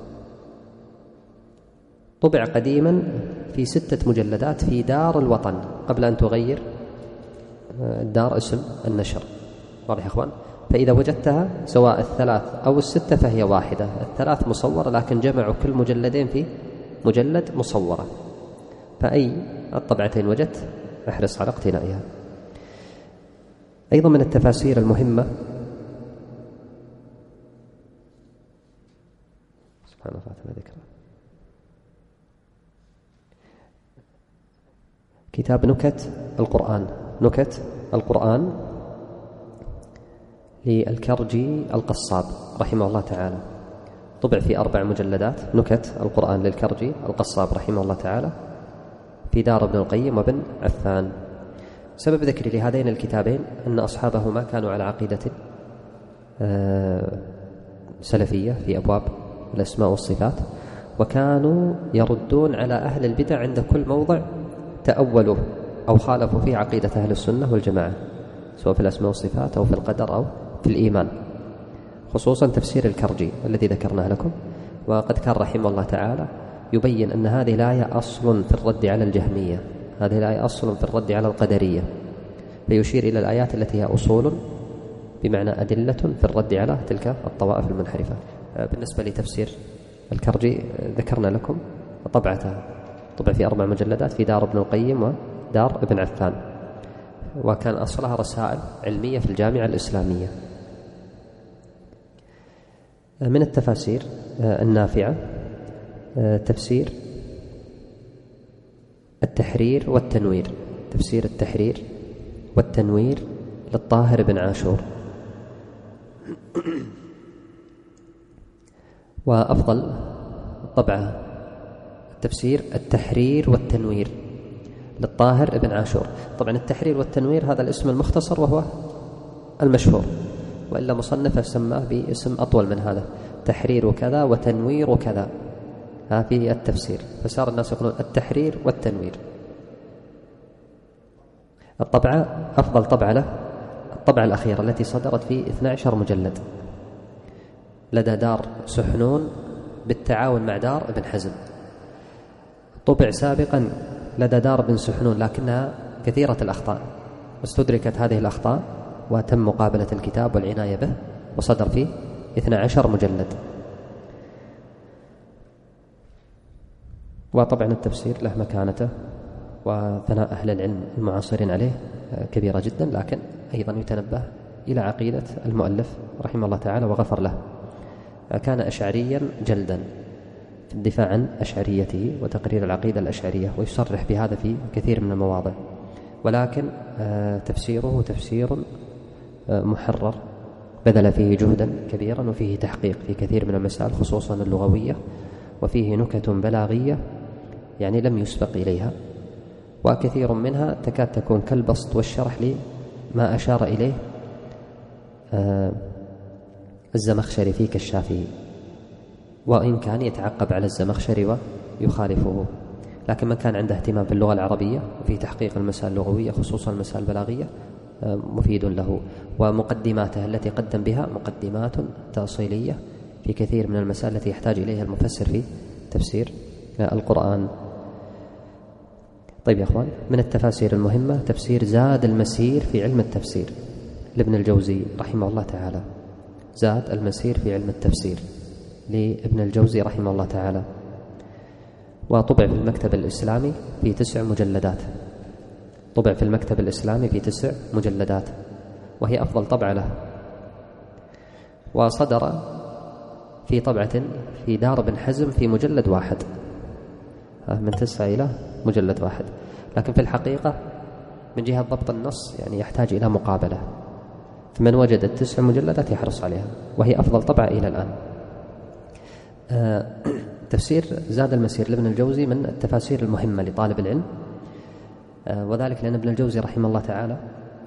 طبع قديما في ستة مجلدات في دار الوطن قبل أن تغير الدار اسم النشر. واضح يا إخوان؟ فإذا وجدتها سواء الثلاث أو الستة فهي واحدة. الثلاث مصورة، لكن جمعوا كل مجلدين في مجلد مصورة، فأي الطبعتين وجدت احرص على اقتنائها. أيضا من التفاسير المهمة سبحان الله تعالى ذكره كتاب نكت القرآن نكت القرآن للكرجي القصاب رحمه الله تعالى، طبع في أربع مجلدات. نكت القرآن للكرجي القصاب رحمه الله تعالى في دار ابن القيم وابن عفان. سبب ذكري لهذين الكتابين أن أصحابهما كانوا على عقيدة سلفية في أبواب الأسماء والصفات، وكانوا يردون على أهل البدع عند كل موضع تأولوا أو خالفوا فيه عقيدة أهل السنة والجماعة، سواء في الأسماء والصفات أو في القدر أو في الإيمان، خصوصا تفسير الكرجي الذي ذكرناه لكم. وقد كان رحمه الله تعالى يبين أن هذه الآية أصل في الرد على الجهمية، هذه الآية أصل في الرد على القدرية، فيشير إلى الآيات التي هي أصول بمعنى أدلة في الرد على تلك الطوائف المنحرفة. بالنسبة لتفسير الكرجي ذكرنا لكم طبعته، طبع في أربع مجلدات في دار ابن القيم ودار ابن عفان، وكان أصلها رسائل علمية في الجامعة الإسلامية. من التفاسير النافعة تفسير التحرير والتنوير تفسير التحرير والتنوير للطاهر بن عاشور. وأفضل طبعة تفسير التحرير والتنوير للطاهر بن عاشور. طبعا التحرير والتنوير هذا الاسم المختصر وهو المشهور، وإلا مصنفه سماه باسم أطول من هذا، تحرير كذا وتنوير كذا، ها في التفسير، فصار الناس يقولون التحرير والتنوير. الطبعة أفضل طبعة له الطبعة الأخيرة التي صدرت في اثني عشر مجلد لدى دار سحنون بالتعاون مع دار ابن حزم. طبع سابقا لدى دار ابن سحنون لكنها كثيرة الأخطاء، واستدركت هذه الأخطاء وتم مقابلة الكتاب والعناية به، وصدر فيه اثني عشر مجلد. وطبعا التفسير له مكانته، وثناء أهل العلم المعاصرين عليه كبيرة جدا، لكن أيضا يتنبه إلى عقيدة المؤلف رحمه الله تعالى وغفر له. كان أشعريا جلدا في الدفاع عن أشعريته وتقرير العقيدة الأشعرية، ويصرح بهذا في كثير من المواضع، ولكن تفسيره تفسير محرر، بذل فيه جهدا كبيرا وفيه تحقيق في كثير من المسائل خصوصا اللغوية، وفيه نكت بلاغية يعني لم يسبق إليها، وكثير منها تكاد تكون كالبسط والشرح لما أشار إليه الزمخشري في كشافه، وإن كان يتعقب على الزمخشري ويخالفه، لكن من كان عنده اهتمام باللغة العربية وفي تحقيق المسائل اللغوية خصوصا المسائل البلاغية مفيد له. ومقدماته التي قدم بها مقدمات تأصيلية في كثير من المسائل التي يحتاج إليها المفسر في تفسير القرآن. طيب يا أخوان، من التفاسير المهمة تفسير زاد المسير في علم التفسير لابن الجوزي رحمه الله تعالى. زاد المسير في علم التفسير لابن الجوزي رحمه الله تعالى، وطبع في المكتب الإسلامي في تسع مجلدات طبع في المكتب الإسلامي في تسع مجلدات وهي أفضل طبعة له. وصدر في طبعة في دار ابن حزم في مجلد واحد، من تسعة إلى مجلد واحد، لكن في الحقيقة من جهة ضبط النص يعني يحتاج إلى مقابلة، فمن وجد التسع مجلدات يحرص عليها، وهي أفضل طبعة إلى الآن. تفسير زاد المسير لابن الجوزي من التفاسير المهمة لطالب العلم، وذلك لأن ابن الجوزي رحمه الله تعالى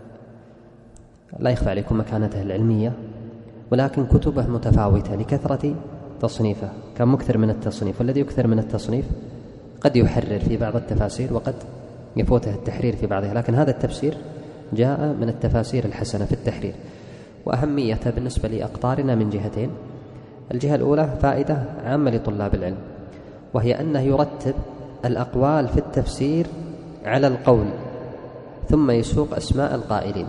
لا يخفى عليكم مكانته العلمية، ولكن كتبه متفاوتة لكثرة تصنيفه، كان مكثر من التصنيف، والذي يكثر من التصنيف قد يحرر في بعض التفاسير وقد يفوته التحرير في بعضها، لكن هذا التفسير جاء من التفاسير الحسنة في التحرير. وأهميته بالنسبة لأقطارنا من جهتين: الجهة الأولى فائدة عامة لطلاب العلم، وهي أنه يرتب الأقوال في التفسير على القول ثم يسوق أسماء القائلين.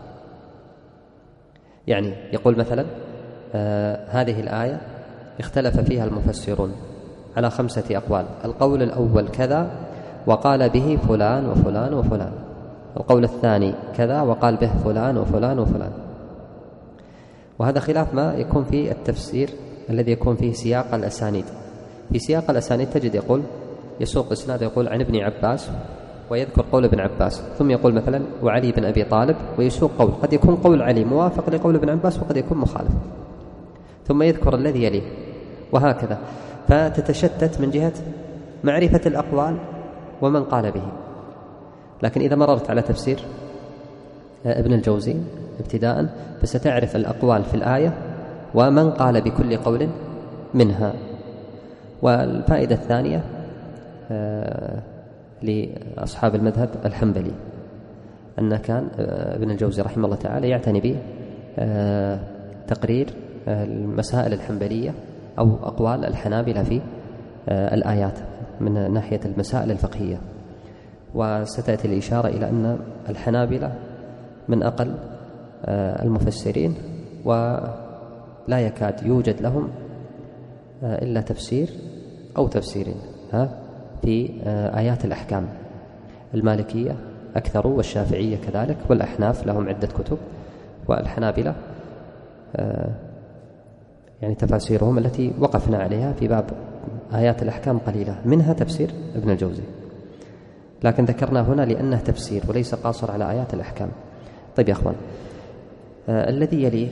يعني يقول مثلا آه هذه الآية اختلف فيها المفسرون على خمسة أقوال، القول الأول كذا وقال به فلان وفلان وفلان، القول الثاني كذا وقال به فلان وفلان وفلان. وهذا خلاف ما يكون في التفسير الذي يكون فيه سياق الأسانيد. في سياق الأسانيد تجد يقول يسوق إسناد يقول عن ابن عباس ويذكر قول ابن عباس، ثم يقول مثلا وعلي بن أبي طالب ويسوق قول، قد يكون قول علي موافق لقول ابن عباس وقد يكون مخالف، ثم يذكر الذي يليه، وهكذا. فتتشتت من جهة معرفة الأقوال ومن قال به. لكن إذا مررت على تفسير ابن الجوزي ابتداء فستعرف الأقوال في الآية ومن قال بكل قول منها. والفائدة الثانية آه لأصحاب المذهب الحنبلي أن كان ابن الجوزي رحمه الله تعالى يعتني به آه تقرير آه المسائل الحنبلية أو أقوال الحنابلة في آه الآيات من ناحية المسائل الفقهية. وستأتي الإشارة إلى أن الحنابلة من أقل آه المفسرين، ولا يكاد يوجد لهم آه إلا تفسير أو تفسيرين ها في آيات الأحكام. المالكية أكثر والشافعية كذلك، والأحناف لهم عدة كتب، والحنابلة يعني تفاسيرهم التي وقفنا عليها في باب آيات الأحكام قليلة، منها تفسير ابن الجوزي، لكن ذكرنا هنا لأنه تفسير وليس قاصر على آيات الأحكام. طيب يا أخوان، الذي يليه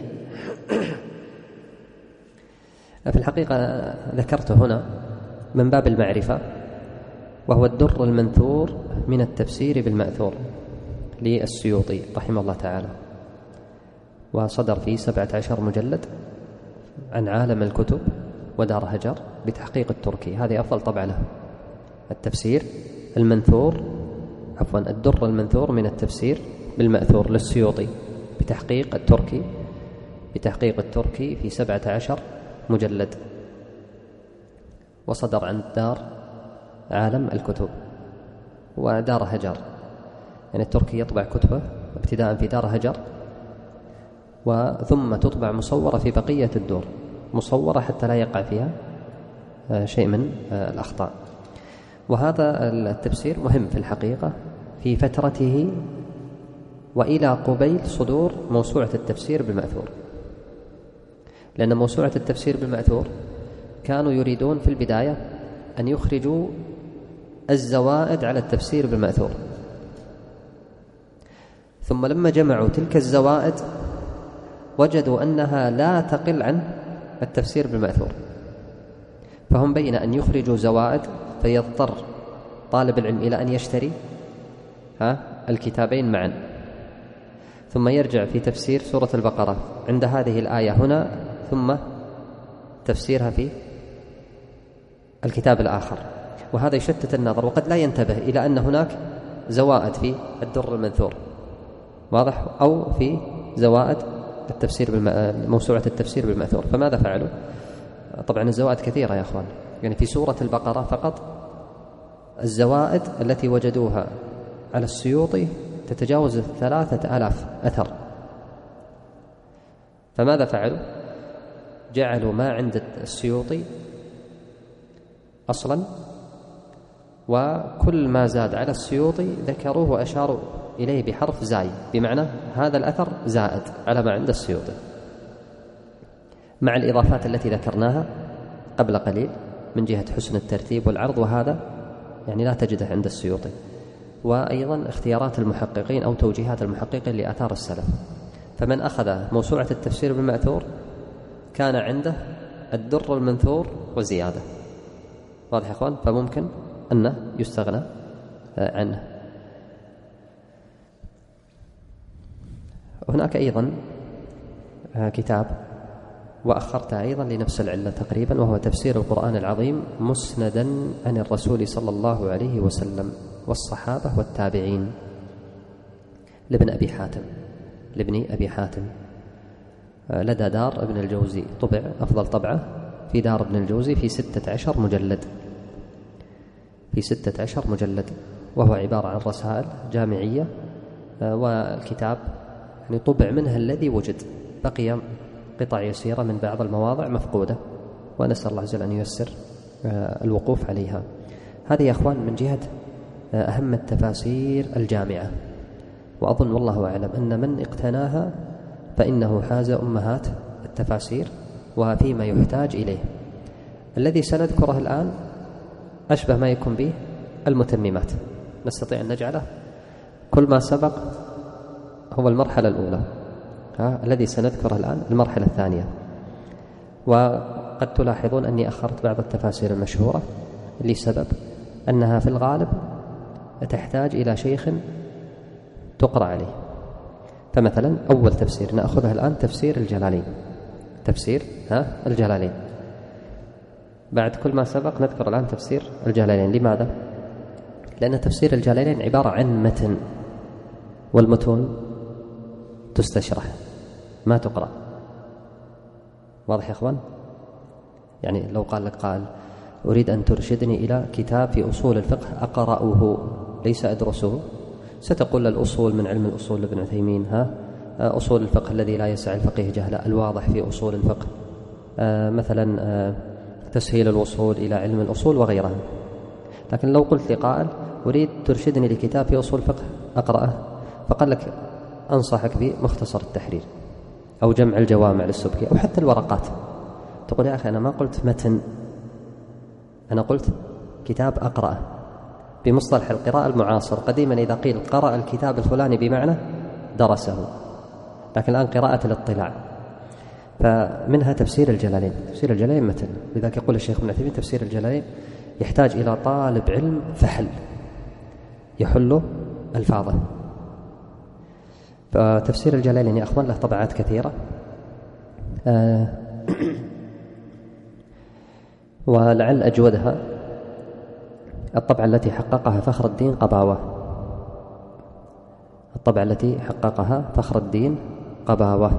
في الحقيقة ذكرته هنا من باب المعرفة، وهو الدر المنثور من التفسير بالمأثور للسيوطي رحمه الله تعالى، وصدر فيه سبعة عشر مجلد عن عالم الكتب ودار هجر بتحقيق التركي. هذه أفضل طبعة له، التفسير المنثور عفوا الدر المنثور من التفسير بالمأثور للسيوطي بتحقيق التركي بتحقيق التركي في سبعة عشر مجلد، وصدر عن دار عالم الكتب ودار هجر. يعني التركي يطبع كتبه ابتداء في دار هجر، وثم تطبع مصورة في بقية الدور، مصورة حتى لا يقع فيها شيء من الأخطاء. وهذا التفسير مهم في الحقيقة في فترته وإلى قبيل صدور موسوعة التفسير بالمأثور، لأن موسوعة التفسير بالمأثور كانوا يريدون في البداية أن يخرجوا الزوائد على التفسير بالمأثور، ثم لما جمعوا تلك الزوائد وجدوا أنها لا تقل عن التفسير بالمأثور، فهم بين أن يخرجوا زوائد فيضطر طالب العلم إلى أن يشتري ها الكتابين معا، ثم يرجع في تفسير سورة البقرة عند هذه الآية هنا، ثم تفسيرها في الكتاب الآخر، وهذا يشتت النظر، وقد لا ينتبه إلى أن هناك زوائد في الدر المنثور، واضح، أو في زوائد التفسير بالم... موسوعة التفسير بالمأثور. فماذا فعلوا؟ طبعا الزوائد كثيرة يا أخوان، يعني في سورة البقرة فقط الزوائد التي وجدوها على السيوطي تتجاوز ثلاثة آلاف أثر. فماذا فعلوا؟ جعلوا ما عند السيوطي أصلا، وكل ما زاد على السيوطي ذكروه وأشاروا إليه بحرف زاي، بمعنى هذا الأثر زائد على ما عند السيوطي، مع الإضافات التي ذكرناها قبل قليل من جهة حسن الترتيب والعرض، وهذا يعني لا تجده عند السيوطي. وأيضا اختيارات المحققين أو توجيهات المحققين لآثار السلف، فمن أخذ موسوعة التفسير بالمأثور كان عنده الدر المنثور وزيادة. واضح يا أخوان؟ فممكن أنه يستغنى عنه. هناك أيضا كتاب وأخرت أيضا لنفس العلة تقريبا، وهو تفسير القرآن العظيم مسندا عن الرسول صلى الله عليه وسلم والصحابة والتابعين، لابن أبي حاتم لابن أبي حاتم لدى دار ابن الجوزي، طبع أفضل طبعة في دار ابن الجوزي في ستة عشر مجلد في ستة عشر مجلد وهو عبارة عن رسائل جامعية، والكتاب يعني طبع منها الذي وجد، بقي قطع يسيرة من بعض المواضع مفقودة، ونسأل الله عز وجل أن ييسر الوقوف عليها. هذه يا أخوان من جهة أهم التفاسير الجامعة، وأظن والله أعلم أن من اقتناها فإنه حاز أمهات التفاسير وفيما يحتاج إليه. الذي سنذكره الآن أشبه ما يكون به المتممات، نستطيع أن نجعله كل ما سبق هو المرحلة الأولى، ها الذي سنذكره الآن المرحلة الثانية. وقد تلاحظون أني أخرت بعض التفاسير المشهورة لسبب أنها في الغالب تحتاج إلى شيخ تقرأ عليه. فمثلا أول تفسير نأخذها الآن تفسير الجلالين، تفسير ها الجلالين. بعد كل ما سبق نذكر الآن تفسير الجلالين. لماذا؟ لأن تفسير الجلالين عبارة عن متن، والمتون تستشرح ما تقرأ. واضح يا أخوان؟ يعني لو قال لك قال أريد أن ترشدني إلى كتاب في أصول الفقه أقرأه ليس أدرسه، ستقول الأصول من علم الأصول لابن عثيمين، ها أصول الفقه الذي لا يسع الفقيه جهلا، الواضح في أصول الفقه، آه مثلا آه تسهيل الوصول إلى علم الأصول وغيرها. لكن لو قلت لقائل أريد ترشدني لكتاب في أصول الفقه أقرأه، فقال لك أنصحك بمختصر التحرير أو جمع الجوامع للسبكي أو حتى الورقات، تقول يا أخي أنا ما قلت متن، أنا قلت كتاب أقرأه. بمصطلح القراءة المعاصر قديما إذا قيل قرأ الكتاب الفلاني بمعنى درسه، لكن الآن قراءة الاطلاع. فمنها تفسير الجلالين. تفسير الجلالين متن، لذلك يقول الشيخ ابن عثيمين تفسير الجلالين يحتاج إلى طالب علم فحل يحل ألفاظه. فتفسير الجلالين يا أخوان له طبعات كثيرة، آه ولعل أجودها الطبعة التي حققها فخر الدين قباوة، الطبعة التي حققها فخر الدين قباوة.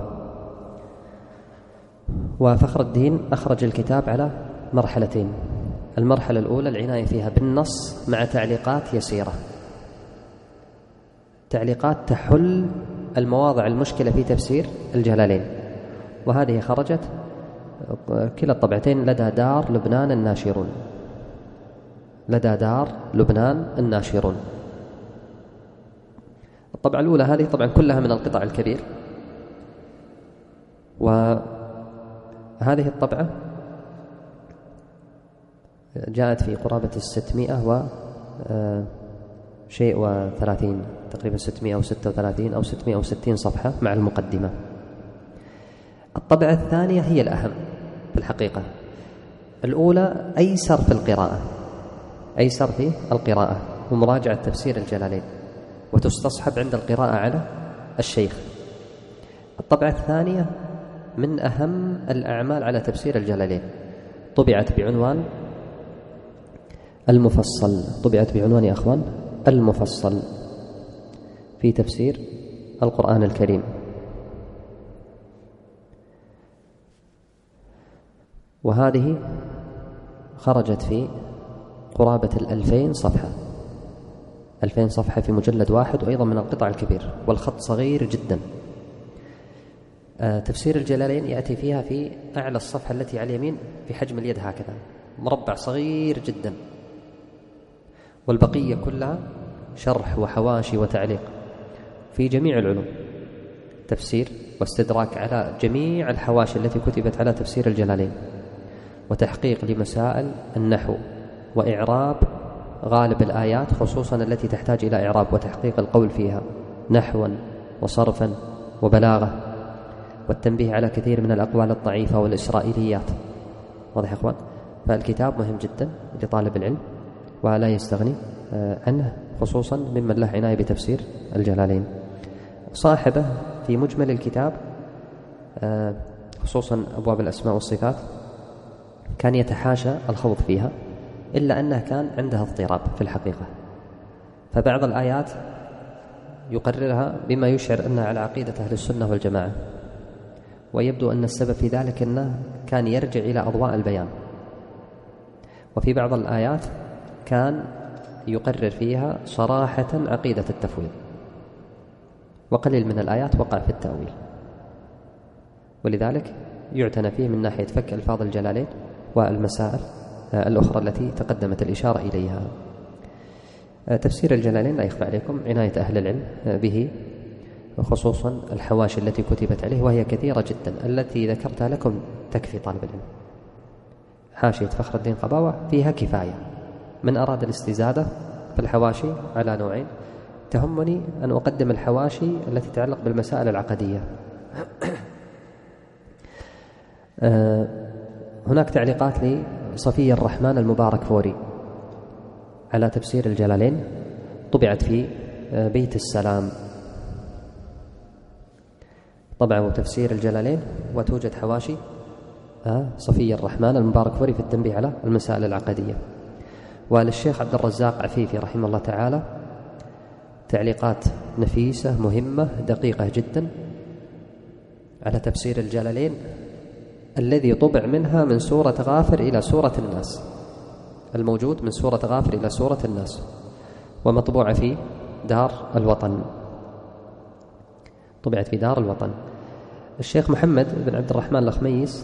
وفخر الدين أخرج الكتاب على مرحلتين، المرحلة الأولى العناية فيها بالنص مع تعليقات يسيرة، تعليقات تحل المواضع المشكلة في تفسير الجلالين، وهذه خرجت كلا الطبعتين لدى دار لبنان الناشرون، لدى دار لبنان الناشرون. الطبعة الأولى هذه طبعا كلها من القطع الكبير، وهذه الطبعة جاءت في قرابة الستمائة و شيء وثلاثين، تقريبا ستمائة وستة وثلاثين أو ستمائة وستين صفحة مع المقدمة. الطبعة الثانية هي الأهم في الحقيقة، الأولى أيسر في القراءة، أيسر في القراءة ومراجعة تفسير الجلالين، وتستصحب عند القراءة على الشيخ. الطبعة الثانية من أهم الأعمال على تفسير الجلالين، طبعت بعنوان المفصل، طبعت بعنوان يا أخوان المفصل في تفسير القرآن الكريم. وهذه خرجت في قرابة الألفين صفحة، ألفين صفحة في مجلد واحد، وأيضا من القطع الكبير، والخط صغير جدا. تفسير الجلالين يأتي فيها في أعلى الصفحة التي على اليمين في حجم اليد هكذا، مربع صغير جدا، والبقية كلها شرح وحواشي وتعليق في جميع العلوم، تفسير واستدراك على جميع الحواشي التي كتبت على تفسير الجلالين، وتحقيق لمسائل النحو وإعراب غالب الآيات خصوصا التي تحتاج إلى إعراب وتحقيق القول فيها نحوا وصرفا وبلاغة، والتنبيه على كثير من الأقوال الضعيفة والإسرائيليات. واضح يا أخوان؟ فالكتاب مهم جدا لطالب العلم ولا يستغني عنه، خصوصا ممن له عناية بتفسير الجلالين. صاحبه في مجمل الكتاب خصوصا أبواب الأسماء والصفات كان يتحاشى الخوض فيها، إلا أنه كان عنده اضطراب في الحقيقة، فبعض الآيات يقررها بما يشعر أنها على عقيدة أهل السنة والجماعة، ويبدو أن السبب في ذلك أنه كان يرجع إلى أضواء البيان، وفي بعض الآيات كان يقرر فيها صراحة عقيدة التفويض، وقليل من الآيات وقع في التأويل، ولذلك يعتنى فيه من ناحية فك ألفاظ الجلالين والمسائل الأخرى التي تقدمت الإشارة إليها. تفسير الجلالين لا يخفى عليكم عناية أهل العلم به، خصوصا الحواشي التي كتبت عليه وهي كثيرة جدا، التي ذكرتها لكم تكفي طالب العلم. حاشية فخر الدين قباوة فيها كفاية، من أراد الاستزادة في الحواشي على نوعين، تهمني أن أقدم الحواشي التي تتعلق بالمسائل العقدية. هناك تعليقات لصفي الرحمن المبارك فوري على تفسير الجلالين، طبعت في بيت السلام، طبعوا تفسير الجلالين وتوجد حواشي صفي الرحمن المبارك فوري في التنبيه على المسائل العقدية. وللشيخ عبد الرزاق عفيفي رحمه الله تعالى تعليقات نفيسة مهمة دقيقة جدا على تفسير الجلالين، الذي طبع منها من سورة غافر إلى سورة الناس، الموجود من سورة غافر إلى سورة الناس، ومطبوعة في دار الوطن، طبعت في دار الوطن. الشيخ محمد بن عبد الرحمن الخميس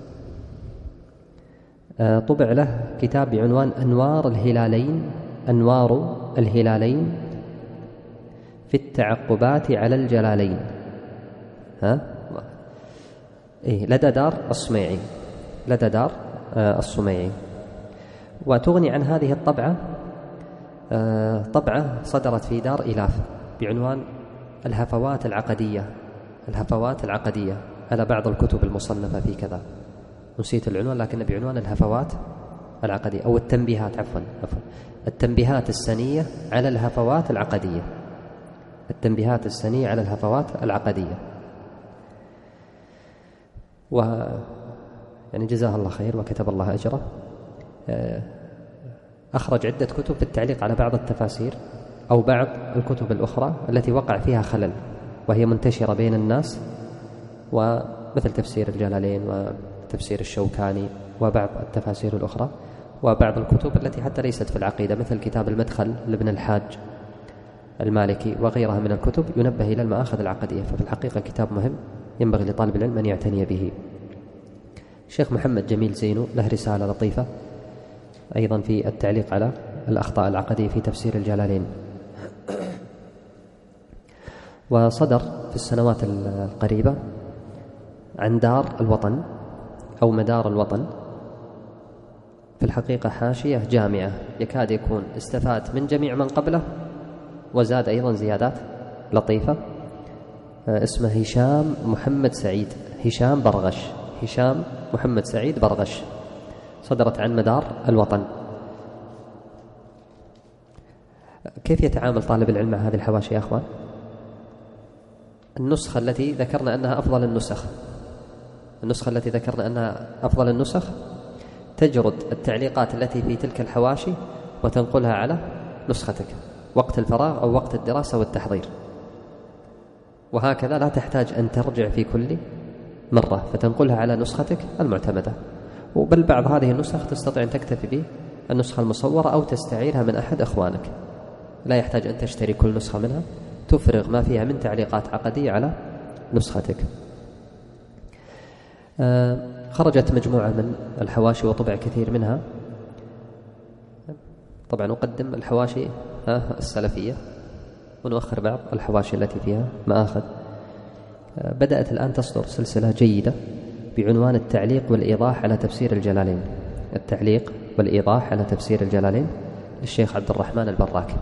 طبع له كتاب بعنوان أنوار الهلالين أنوار الهلالين في التعقبات على الجلالين، ها؟ إيه لدى دار الصميعي، لدى دار الصميعي. وتغني عن هذه الطبعة طبعة صدرت في دار إلاف بعنوان الهفوات العقدية، الهفوات العقدية على بعض الكتب المصنفة في كذا، نسيت العنوان لكن بعنوان الهفوات العقدية أو التنبيهات، عفوا عفوا التنبيهات السنية على الهفوات العقدية، التنبيهات السنية على الهفوات العقدية. و يعني جزاه الله خير وكتب الله أجره، أخرج عدة كتب في التعليق على بعض التفاسير أو بعض الكتب الأخرى التي وقع فيها خلل وهي منتشرة بين الناس، ومثل تفسير الجلالين وتفسير الشوكاني وبعض التفاسير الأخرى، وبعض الكتب التي حتى ليست في العقيدة مثل كتاب المدخل لابن الحاج المالكي وغيرها من الكتب ينبه إلى المآخذ العقدية. ففي الحقيقة كتاب مهم ينبغي لطالب العلم أن يعتني به. الشيخ محمد جميل زينو له رسالة لطيفة أيضا في التعليق على الأخطاء العقدية في تفسير الجلالين. وصدر في السنوات القريبة عن دار الوطن أو مدار الوطن في الحقيقة حاشية جامعة، يكاد يكون استفاد من جميع من قبله وزاد أيضا زيادات لطيفة، اسمه هشام محمد سعيد، هشام برغش، هشام محمد سعيد برغش، صدرت عن مدار الوطن. كيف يتعامل طالب العلم مع هذه الحواشي يا أخوان؟ النسخة التي ذكرنا أنها أفضل النسخ، النسخة التي ذكرنا أنها أفضل النسخ تجرد التعليقات التي في تلك الحواشي وتنقلها على نسختك وقت الفراغ أو وقت الدراسة والتحضير، وهكذا لا تحتاج أن ترجع في كل مرة فتنقلها على نسختك المعتمدة. وبل بعض هذه النسخ تستطيع أن تكتفي به النسخة المصورة أو تستعيرها من أحد أخوانك، لا يحتاج أن تشتري كل نسخة منها، تفرغ ما فيها من تعليقات عقدية على نسختك. خرجت مجموعة من الحواشي وطبع كثير منها. طبعا نقدم الحواشي السلفية ونؤخر بعض الحواشي التي فيها مآخذ. بدأت الآن تصدر سلسلة جيدة بعنوان التعليق والإيضاح على تفسير الجلالين، التعليق والإيضاح على تفسير الجلالين للشيخ عبد الرحمن البراك،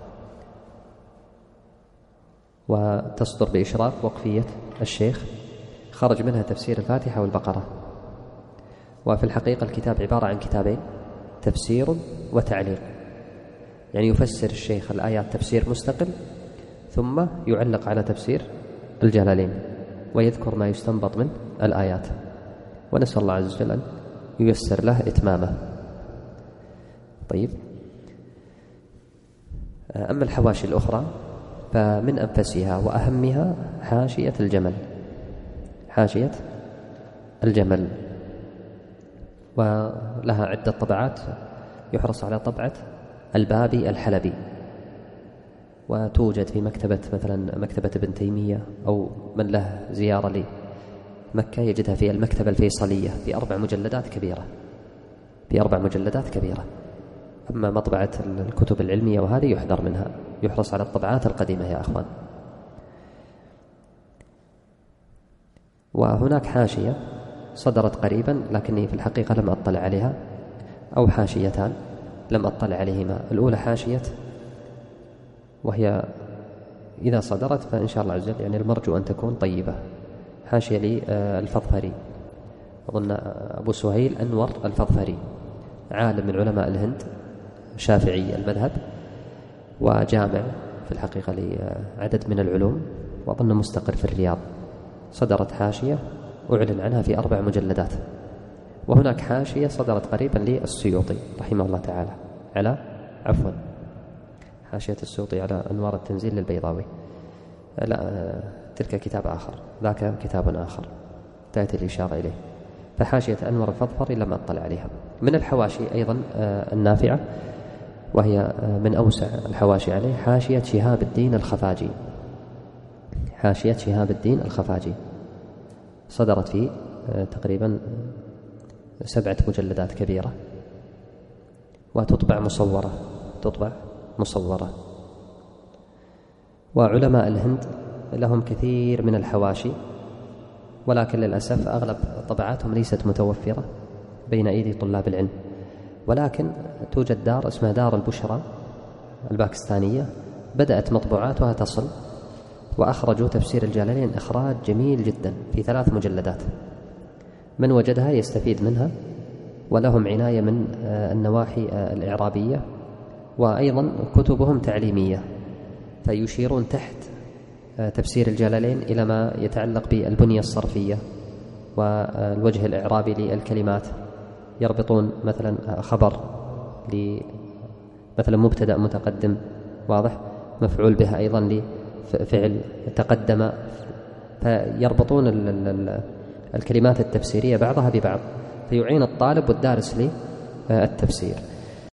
وتصدر بإشراف وقفية الشيخ. خرج منها تفسير الفاتحة والبقرة. وفي الحقيقة الكتاب عبارة عن كتابين، تفسير وتعليق، يعني يفسر الشيخ الآيات تفسير مستقل ثم يعلق على تفسير الجلالين ويذكر ما يستنبط من الآيات، ونسأل الله عز وجل أن ييسر له إتمامه. طيب، أما الحواشي الأخرى فمن أنفسها وأهمها حاشية الجمل، حاشية الجمل، ولها عدة طبعات، يحرص على طبعة البابي الحلبي، وتوجد في مكتبة مثلا مكتبة ابن تيمية، أو من له زيارة لمكة يجدها في المكتبة الفيصلية في أربع مجلدات كبيرة، في أربع مجلدات كبيرة. أما مطبعة الكتب العلمية وهذه يحذر منها، يحرص على الطبعات القديمة يا أخوان. وهناك حاشية صدرت قريبا لكني في الحقيقة لم أطلع عليها، أو حاشيتان لم أطلع عليهما. الأولى حاشية، وهي إذا صدرت فإن شاء الله عز وجل يعني المرجو أن تكون طيبة، حاشية للفظفري، أظن أبو سهيل أنور الفظفري، عالم من علماء الهند، شافعي المذهب، وجامع في الحقيقة لعدد من العلوم، وأظن مستقر في الرياض. صدرت حاشية أعلن عنها في أربع مجلدات. وهناك حاشية صدرت قريبا للسيوطي رحمه الله تعالى على عفوا حاشية السيوطي على أنوار التنزيل للبيضاوي، لا تلك كتاب آخر، ذاك كتاب آخر تأتي الإشارة إليه. فحاشية أنور الفظفري لم أطلع عليها. من الحواشي أيضا النافعة، وهي من أوسع الحواشي عليه، حاشية شهاب الدين الخفاجي، حاشية شهاب الدين الخفاجي، صدرت في تقريبا سبعة مجلدات كبيرة، وتطبع مصورة، تطبع مصورة. وعلماء الهند لهم كثير من الحواشي، ولكن للأسف أغلب طبعاتهم ليست متوفرة بين أيدي طلاب العلم. ولكن توجد دار اسمها دار البشرى الباكستانية، بدأت مطبوعاتها تصل، وأخرجوا تفسير الجلالين إخراج جميل جدا في ثلاث مجلدات، من وجدها يستفيد منها، ولهم عناية من النواحي الإعرابية، وأيضا كتبهم تعليمية، فيشيرون تحت تفسير الجلالين إلى ما يتعلق بالبنية الصرفية والوجه الإعرابي للكلمات، يربطون مثلا خبر مثلا مبتدأ متقدم واضح، مفعول به أيضا لفعل تقدم، فيربطون الكلمات التفسيرية بعضها ببعض، فيعين الطالب والدارس للتفسير.